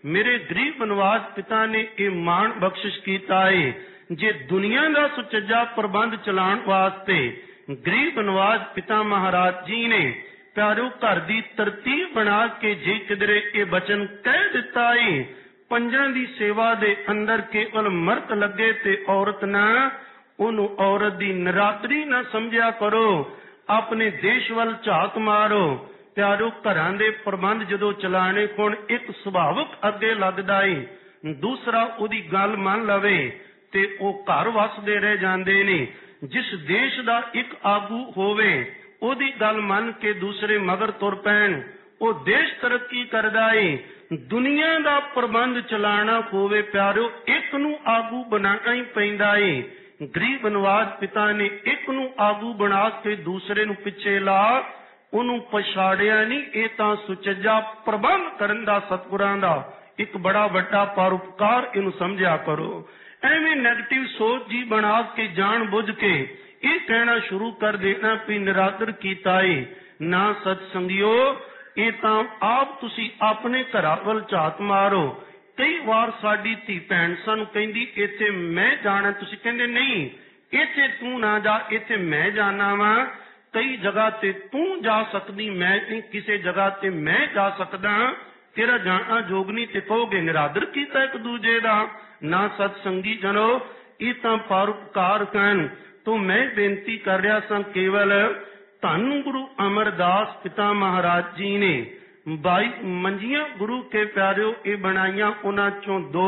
ਮੇਰੇ ਗਰੀਬ ਬਨਵਾਸ ਪਿਤਾ ਨੇ ਇਹ ਮਾਣ ਬਖਸ਼ਿਸ਼ ਕੀਤਾ ਏ। ਜੇ ਦੁਨੀਆ ਦਾ ਸੁਚੱਜਾ ਪ੍ਰਬੰਧ ਚਲਾਉਣ ਵਾਸਤੇ ਗਰੀਬ ਬਨਵਾਸ ਪਿਤਾ ਮਹਾਰਾਜ ਜੀ ਨੇ ਪਿਆਰਿਓ ਘਰ ਦੀ ਤਰਤੀਬ ਬਣਾ ਕੇ ਜੇ ਕਿਧਰੇ ਇਹ ਬਚਨ ਕਹਿ ਦਿੱਤਾ ਏ, ਪੰਜਾਂ ਦੀ ਸੇਵਾ ਦੇ ਅੰਦਰ ਕੇਵਲ ਮਰਦ ਲੱਗੇ ਤੇ ਔਰਤ ਨਾ, ਉਹਨੂੰ ਔਰਤ ਦੀ ਨਿਰਾਦਰੀ ਨਾ ਸਮਝਿਆ ਕਰੋ। ਆਪਣੇ ਦੇਸ਼ ਵੱਲ ਝਾਤ ਮਾਰੋ। ਪਿਆਰਿਓ ਘਰਾਂ ਦੇ ਪ੍ਰਬੰਧ ਜਦੋਂ ਚਲਾਣੇ ਹੋਣ ਇੱਕ ਸੁਭਾਵਕ ਅੱਗੇ ਲੱਗਦਾ ਏ, ਦੂਸਰਾ ਉਹਦੀ ਗੱਲ ਮੰਨ ਲਵੇ ਤੇ ਉਹ ਘਰ ਵਸਦੇ ਰਹਿ ਜਾਂਦੇ ਨੇ। ਜਿਸ ਦੇਸ਼ ਦਾ ਇੱਕ ਆਗੂ ਹੋਵੇ ਉਹਦੀ ਗੱਲ ਮੰਨ ਕੇ ਦੂਸਰੇ ਮਗਰ ਤੁਰ ਪੈਣ, ਉਹ ਦੇਸ਼ ਤਰੱਕੀ ਕਰਦਾ ਏ। ਦੁਨੀਆ ਦਾ ਪ੍ਰਬੰਧ ਚਲਾਣਾ ਹੋਵੇ ਪਿਆਰਿਓ ਇੱਕ ਨੂੰ ਆਗੂ ਬਣਾਉਣਾ ਹੀ ਪੈਂਦਾ ਏ। ਗਰੀਬ ਬਨਵਾਸ ਪਿਤਾ ਨੇ ਇੱਕ ਨੂੰ ਆਗੂ ਬਣਾ ਕੇ ਦੂਸਰੇ ਨੂੰ ਪਿੱਛੇ ਲਾ, ਉਹਨੂੰ ਪਛਾੜਿਆ ਨਹੀਂ। ਇਹ ਤਾਂ ਸੁਚੱਜਾ ਪ੍ਰਬੰਧ ਕਰਨ ਦਾ ਸਤਿਗੁਰਾਂ ਦਾ ਇੱਕ ਬੜਾ ਵੱਡਾ ਪਰਉਪਕਾਰ, ਇਹਨੂੰ ਸਮਝਿਆ ਕਰੋ। ਐਵੇਂ ਨੈਗੇਟਿਵ ਸੋਚ ਜੀ ਬਣਾ ਕੇ ਜਾਣ ਬੁੱਝ ਕੇ ਇਹ ਕਹਿਣਾ ਸ਼ੁਰੂ ਕਰ ਦੇਣਾ ਵੀ ਨਿਰਾਦਰ ਕੀਤਾ ਏ ਨਾ। ਸਤ ਸੰਗਿਓ ਇਹ ਤਾਂ ਆਪ ਤੁਸੀਂ ਆਪਣੇ ਘਰਾਂ ਵੱਲ ਝਾਤ ਮਾਰੋ। ਕਈ ਵਾਰ ਸਾਡੀ ਧੀ ਭੈਣ ਸਾਨੂੰ ਕਹਿੰਦੀ ਇੱਥੇ ਮੈਂ ਜਾਣਾ, ਤੁਸੀਂ ਕਹਿੰਦੇ ਨਹੀਂ ਇੱਥੇ ਤੂੰ ਨਾ ਜਾ, ਇੱਥੇ ਮੈਂ ਜਾਣਾ ਵਾਂ। ਕਈ ਜਗ੍ਹਾ ਤੇ ਤੂੰ ਜਾ ਸਕਦੀ, ਮੈਂ ਨਹੀਂ ਕਿਸੇ ਜਗ੍ਹਾ ਤੇ ਮੈਂ ਜਾ ਸਕਦਾ, ਤੇਰਾ ਜਾਣਾ ਯੋਗ ਨਹੀਂ, ਤੇ ਕਹੋਗੇ ਨਿਰਾਦਰ ਕੀਤਾ ਇੱਕ ਦੂਜੇ ਦਾ ਨਾ। ਸਤ ਸੰਗੀ ਜਨੋ ਇਹ ਤਾਂ ਪਰਉਪਕਾਰ ਕਰਨ ਤੋਂ ਮੈਂ ਬੇਨਤੀ ਕਰ ਰਿਹਾ ਸਾਂ। ਕੇਵਲ ਧੰਨ ਗੁਰੂ ਅਮਰਦਾਸ ਪਿਤਾ ਮਹਾਰਾਜ ਜੀ ਨੇ 22 ਮੰਜੀਆਂ ਗੁਰੂ ਕੇ ਪਿਆਰਿਓ ਇਹ ਬਣਾਈਆਂ, ਉਹਨਾਂ ਚੋਂ 2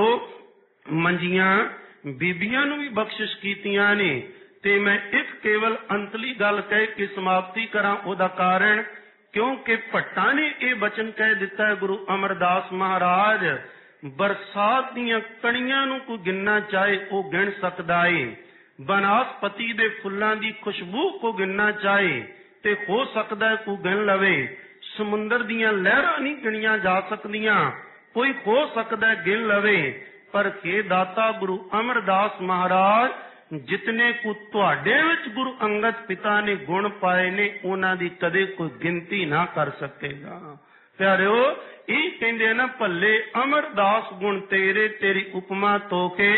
ਮੰਜੀਆਂ ਬੀਬੀਆਂ ਨੂੰ ਵੀ ਬਖਸ਼ਿਸ਼ ਕੀਤੀਆਂ ਨੇ। ਤੇ ਮੈਂ ਇੱਕ ਕੇਵਲ ਅੰਤਲੀ ਗੱਲ ਕਹਿ ਕੇ ਸਮਾਪਤੀ ਕਰਾਂ। ਉਹਦਾ ਕਾਰਨ ਕਿਉਂਕਿ ਭੱਟਾਂ ਨੇ ਇਹ ਬਚਨ ਕਹਿ ਦਿੱਤਾ ਹੈ, ਗੁਰੂ ਅਮਰਦਾਸ ਮਹਾਰਾਜ ਬਰਸਾਤ ਦੀਆਂ ਕਣੀਆਂ ਨੂੰ ਕੋਈ ਗਿਣਨਾ ਚਾਹੇ ਉਹ ਗਿਣ ਸਕਦਾ ਏ, ਬਨਾਸਪਤੀ ਦੇ ਫੁੱਲਾਂ ਦੀ ਖੁਸ਼ਬੂ ਕੋ ਗਿਣਨਾ ਚਾਹੇ ਤੇ ਹੋ ਸਕਦਾ ਹੈ ਕੋਈ ਗਿਣ ਲਵੇ। ਸਮੁੰਦਰ ਦੀਆਂ ਲਹਿਰਾਂ ਨਹੀਂ ਗਿਣੀਆਂ ਜਾ ਸਕਦੀਆਂ, ਕੋਈ ਹੋ ਸਕਦਾ ਗਿਣ ਲਵੇ। ਪਰ हे ਦਾਤਾ ਗੁਰੂ ਅਮਰਦਾਸ ਮਹਾਰਾਜ, ਜਿਤਨੇ ਕੁ ਤੁਹਾਡੇ ਵਿੱਚ ਗੁਰੂ ਅੰਗਦ ਪਿਤਾ ਨੇ ਗੁਣ ਪਾਏ ਨੇ ਉਹਨਾਂ ਦੀ ਕਦੇ ਕੋਈ ਗਿਣਤੀ ਨਾ ਕਰ ਸਕੇਗਾ। ਪਿਆਰਿਓ ਇਹ ਕਹਿੰਦੇ ਨਾ ਭੱਲੇ ਅਮਰਦਾਸ ਗੁਣ ਤੇਰੇ, ਤੇਰੀ ਉਪਮਾ ਤੋਕੇ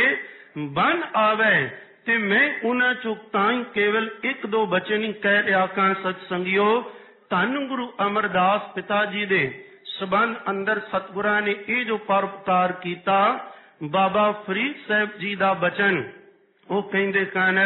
ਬਨ ਆਵੇ। ਤੇ ਮੈਂ ਉਹਨਾਂ ਚੋਂ ਤਾਂ ਹੀ ਕੇਵਲ 1-2 ਬਚਨ ਹੀ ਕਹਿ ਰਿਹਾ ਹਾਂ। ਸਤ ਸੰਗਿਓ ਧੰਨ ਗੁਰੂ ਅਮਰਦਾਸ ਪਿਤਾ ਜੀ ਦੇ ਸਬੰਧ ਅੰਦਰ ਸਤਿਗੁਰਾਂ ਨੇ ਇਹ ਜੋ ਪਰਉਪਕਾਰ ਕੀਤਾ, ਬਾਬਾ ਫਰੀਦ ਸਾਹਿਬ ਜੀ ਦਾ ਬਚਨ ਉਹ ਕਹਿੰਦੇ ਸਨ,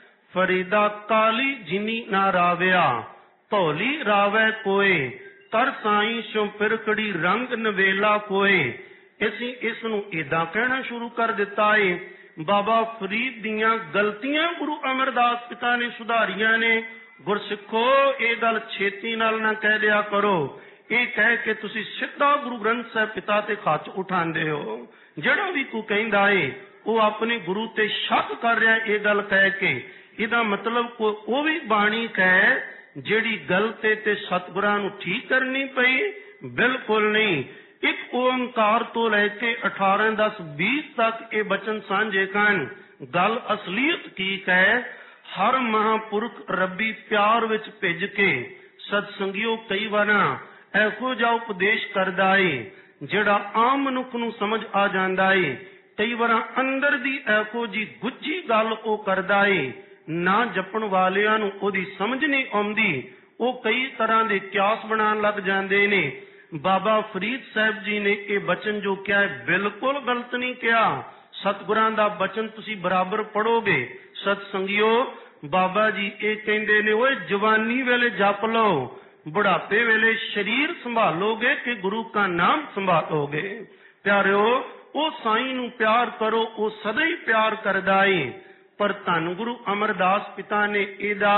ਫਰੀਦਾ ਕਾਲੀ ਜਿਨੀ ਨਾ ਰਾਵਿਆ ਧੌਲੀ ਰਾਵੈ ਕੋਏ, ਕਰ ਸਾਈਂ ਸੋ ਫਿਰਕੜੀ ਰੰਗ ਨਵੇਲਾ ਕੋਏ। ਅਸੀਂ ਇਸ ਨੂੰ ਏਦਾਂ ਕਹਿਣਾ ਸ਼ੁਰੂ ਕਰ ਦਿੱਤਾ ਏ। ਬਾਬਾ ਫਰੀਦ ਦੀਆਂ ਗਲਤੀਆਂ ਗੁਰੂ ਅਮਰਦਾਸ ਪਿਤਾ ਨੇ ਸੁਧਾਰੀਆਂ ਨੇ। ਗੁਰਸਿੱਖੋ ਇਹ ਗੱਲ ਛੇਤੀ ਨਾਲ ਨਾ ਕਹਿ ਦਿਆ ਕਰੋ। ਇਹ ਕਹਿ ਕੇ ਤੁਸੀਂ ਸਿੱਧਾ ਗੁਰੂ ਗ੍ਰੰਥ ਸਾਹਿਬ ਪਿਤਾ ਤੇ ਹੱਥ ਉਠਾਉਂਦੇ ਹੋ। ਜਿਹੜਾ ਵੀ ਕੋਈ ਕਹਿੰਦਾ ਏ ਉਹ ਆਪਣੇ ਗੁਰੂ ਤੇ ਸ਼ੱਕ ਕਰ ਰਿਹਾ ਇਹ ਗੱਲ ਕਹਿ ਕੇ। ਇਹਦਾ ਮਤਲਬ ਉਹ ਵੀ ਬਾਣੀ ਕਹਿ ਜਿਹੜੀ ਗਲਤ ਏ ਤੇ ਸਤਿਗੁਰਾਂ ਨੂੰ ਠੀਕ ਕਰਨੀ ਪਈ, ਬਿਲਕੁਲ ਨਹੀਂ। ਇੱਕ ਓੰਕਾਰ ਤੋਂ ਲੈ ਕੇ 18-10-20 ਤੱਕ ਇਹ ਬਚਨ ਸਾਂਝੇ ਹਨ। ਗੱਲ ਅਸਲੀਅਤ ਕੀ ਹੈ? ਹਰ ਮਹਾਂਪੁਰਖ ਰੱਬੀ ਪਿਆਰ ਵਿੱਚ ਭਿੱਜ ਕੇ ਸਤ ਸੰਗਿਓ ਕਈ ਵਾਰਾਂ ਇਹੋ ਜਿਹਾ ਉਪਦੇਸ਼ ਕਰਦਾ ਏ ਜਿਹੜਾ ਆਮ ਮਨੁੱਖ ਨੂੰ ਸਮਝ ਆ ਜਾਂਦਾ ਏ। ਕਈ ਵਾਰਾਂ ਅੰਦਰ ਦੀ ਇਹੋ ਜੀ ਗੁੱਝੀ ਗੱਲ ਉਹ ਕਰਦਾ ਏ, ਨਾ ਜਪਣ ਵਾਲਿਆਂ ਨੂੰ ਉਹਦੀ ਸਮਝ ਨਹੀਂ ਆਉਂਦੀ। ਉਹ ਕਈ ਤਰ੍ਹਾਂ ਦੇ ਕਿਆਸ ਬਣਾਉਣ ਲੱਗ ਜਾਂਦੇ ਨੇ। ਬਾਬਾ ਫਰੀਦ ਸਾਹਿਬ ਜੀ ਨੇ ਇਹ ਬਚਨ ਜੋ ਕਿਹਾ ਹੈ ਬਿਲਕੁਲ ਗਲਤ ਨਹੀਂ ਕਿਹਾ। ਸਤਿਗੁਰਾਂ ਦਾ ਬਚਨ ਤੁਸੀਂ ਬਰਾਬਰ ਪੜੋਗੇ। ਸਤ ਸੰਗਿਓ ਬਾਬਾ ਜੀ ਇਹ ਕਹਿੰਦੇ ਨੇ, ਓਏ ਜਵਾਨੀ ਵੇਲੇ ਜਪ ਲਓ, ਬੁਢਾਪੇ ਵੇਲੇ ਸਰੀਰ ਸੰਭਾਲੋਗੇ ਕਿ ਗੁਰੂ ਕਾ ਨਾਮ ਸੰਭਾਲੋਗੇ। ਪਿਆਰਿਓ ਉਹ ਸਾਈਂ ਨੂੰ ਪਿਆਰ ਕਰੋ, ਉਹ ਸਦਾ ਹੀ ਪਿਆਰ ਕਰਦਾ ਏ। ਪਰ ਧੰਨ ਗੁਰੂ ਅਮਰਦਾਸ ਪਿਤਾ ਨੇ ਇਹਦਾ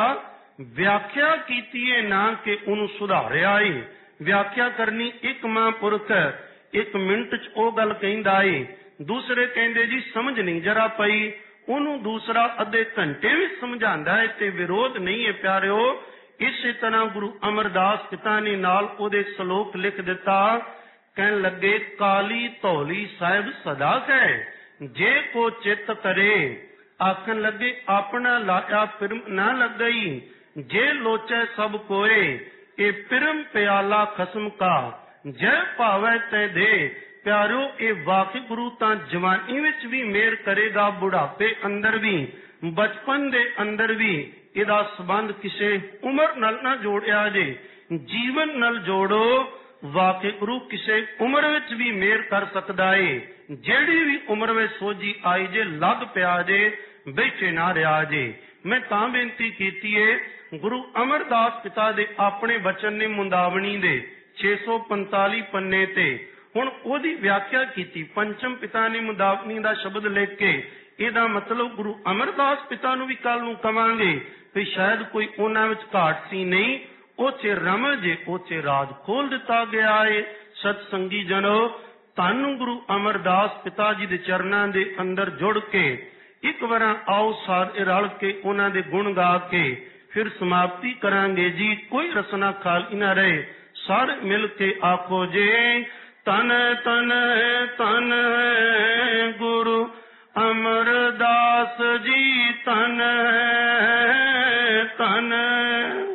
ਵਿਆਖਿਆ ਕੀਤੀ ਏ, ਨਾ ਕਿ ਉਹਨੂੰ ਸੁਧਾਰਿਆ ਏ। ਵਿਆਖਿਆ ਕਰਨੀ ਇੱਕ ਮਹਾਂਪੁਰਖ 1 ਮਿੰਟ ਚ ਉਹ ਗੱਲ ਕਹਿੰਦਾ ਏ, ਦੂਸਰੇ ਕਹਿੰਦੇ ਜੀ ਸਮਝ ਨਹੀਂ ਜਰਾ ਪਈ, ਉਹਨੂੰ ਦੂਸਰਾ ਅੱਧੇ ਘੰਟੇ ਵਿੱਚ ਸਮਝਾਉਂਦਾ ਹੈ ਤੇ ਵਿਰੋਧ ਨਹੀਂ ਹੈ। ਪਿਆਰਿਓ ਇਸੇ ਤਰ੍ਹਾਂ ਗੁਰੂ ਅਮਰਦਾਸ ਪਿਤਾ ਨੇ ਨਾਲ ਉਹਦੇ ਸ਼ਲੋਕ ਲਿਖ ਦਿੱਤਾ। ਕਹਿਣ ਲੱਗੇ, ਕਾਲੀ ਧੌਲੀ ਸਾਹਿਬ ਸਦਾ ਕਹਿ, ਜੇ ਕੋ ਚਿੱਤ ਕਰੇ। ਆਖਣ ਲੱਗੇ, ਆਪਣਾ ਲਾਇਆ ਪਿਰਮ ਨਾ ਲੱਗਈ, ਜੇ ਲੋਚੈ ਸਭ ਕੋਏ। ਇਹ ਪਿਰਮ ਪਿਆਲਾ ਖਸਮ ਕਾ, ਜੈ ਭਾਵੈ ਤੈ ਦੇ। ਪਿਆਰਿਓ ਇਹ ਵਾਹਿਗੁਰੂ ਤਾਂ ਜਵਾਨੀ ਵਿੱਚ ਵੀ ਮਿਹਰ ਕਰੇਗਾ, ਬੁਢਾਪੇ ਅੰਦਰ ਵੀ, ਬਚਪਨ ਦੇ ਅੰਦਰ ਵੀ। ਇਹਦਾ ਸੰਬੰਧ ਕਿਸੇ ਉਮਰ ਨਾਲ ਨਾ ਜੋੜਿਆ ਜੇ, ਜੀਵਨ ਨਾਲ ਜੋੜੋ। ਵਾਹਿਗੁਰੂ ਕਿਸੇ ਉਮਰ ਵਿੱਚ ਵੀ ਮਿਹਰ ਕਰ ਸਕਦਾ ਏ। ਜਿਹੜੀ ਵੀ ਉਮਰ ਵਿੱਚ ਸੋਝੀ ਆਈ ਜੇ, ਲੱਗ ਪਿਆ ਜੇ, ਬੈਠੇ ਨਾ ਰਿਹਾ ਜੇ। ਮੈਂ ਤਾਂ ਬੇਨਤੀ ਕੀਤੀ ਏ, ਗੁਰੂ ਅਮਰਦਾਸ ਪਿਤਾ ਦੇ ਆਪਣੇ ਬਚਨ ਨੇ ਮੁੰਦਾਵਣੀ ਦੇ 645 ਪੰਨੇ ਤੇ। ਹੁਣ ਉਹਦੀ ਵਿਆਖਿਆ ਕੀਤੀ। ਪੰਚਮ ਪਿਤਾ ਨੇ ਮੁੰਦਾਵਣੀ ਦਾ ਸ਼ਬਦ ਲਿਖ ਕੇ, ਇਹਦਾ ਮਤਲਬ ਗੁਰੂ ਅਮਰਦਾਸ ਪਿਤਾ ਨੂੰ ਵੀ ਕੱਲ ਨੂੰ ਕਵਾਂਗੇ ਵੀ ਸ਼ਾਇਦ ਕੋਈ ਉਹਨਾਂ ਵਿੱਚ ਘਾਟ ਸੀ। ਨਹੀਂ, ਉਹ 'ਚ ਰਮਜ ਏ, ਉਹ 'ਚ ਰਾਜ ਖੋਲ ਦਿੱਤਾ ਗਿਆ ਏ। ਸਤ ਸੰਗੀ ਜਨੋ, ਧੰਨ ਗੁਰੂ ਅਮਰਦਾਸ ਪਿਤਾ ਜੀ ਦੇ ਚਰਨਾਂ ਦੇ ਅੰਦਰ ਜੁੜ ਕੇ ਇੱਕ ਵਾਰ ਆਓ ਸਾਰੇ ਰਲ ਕੇ ਉਹਨਾਂ ਦੇ ਗੁਣ ਗਾ ਕੇ ਫਿਰ ਸਮਾਪਤੀ ਕਰਾਂਗੇ ਜੀ। ਕੋਈ ਰਸਨਾ ਖਾਲੀ ਨਾ ਰਹੇ, ਸਾਰੇ ਮਿਲ ਕੇ ਆਖੋ ਜੇ ਤਨ ਤਨ ਤਨ ਗੁਰੂ ਅਮਰਦਾਸ ਜੀ, ਤਨ ਤਨ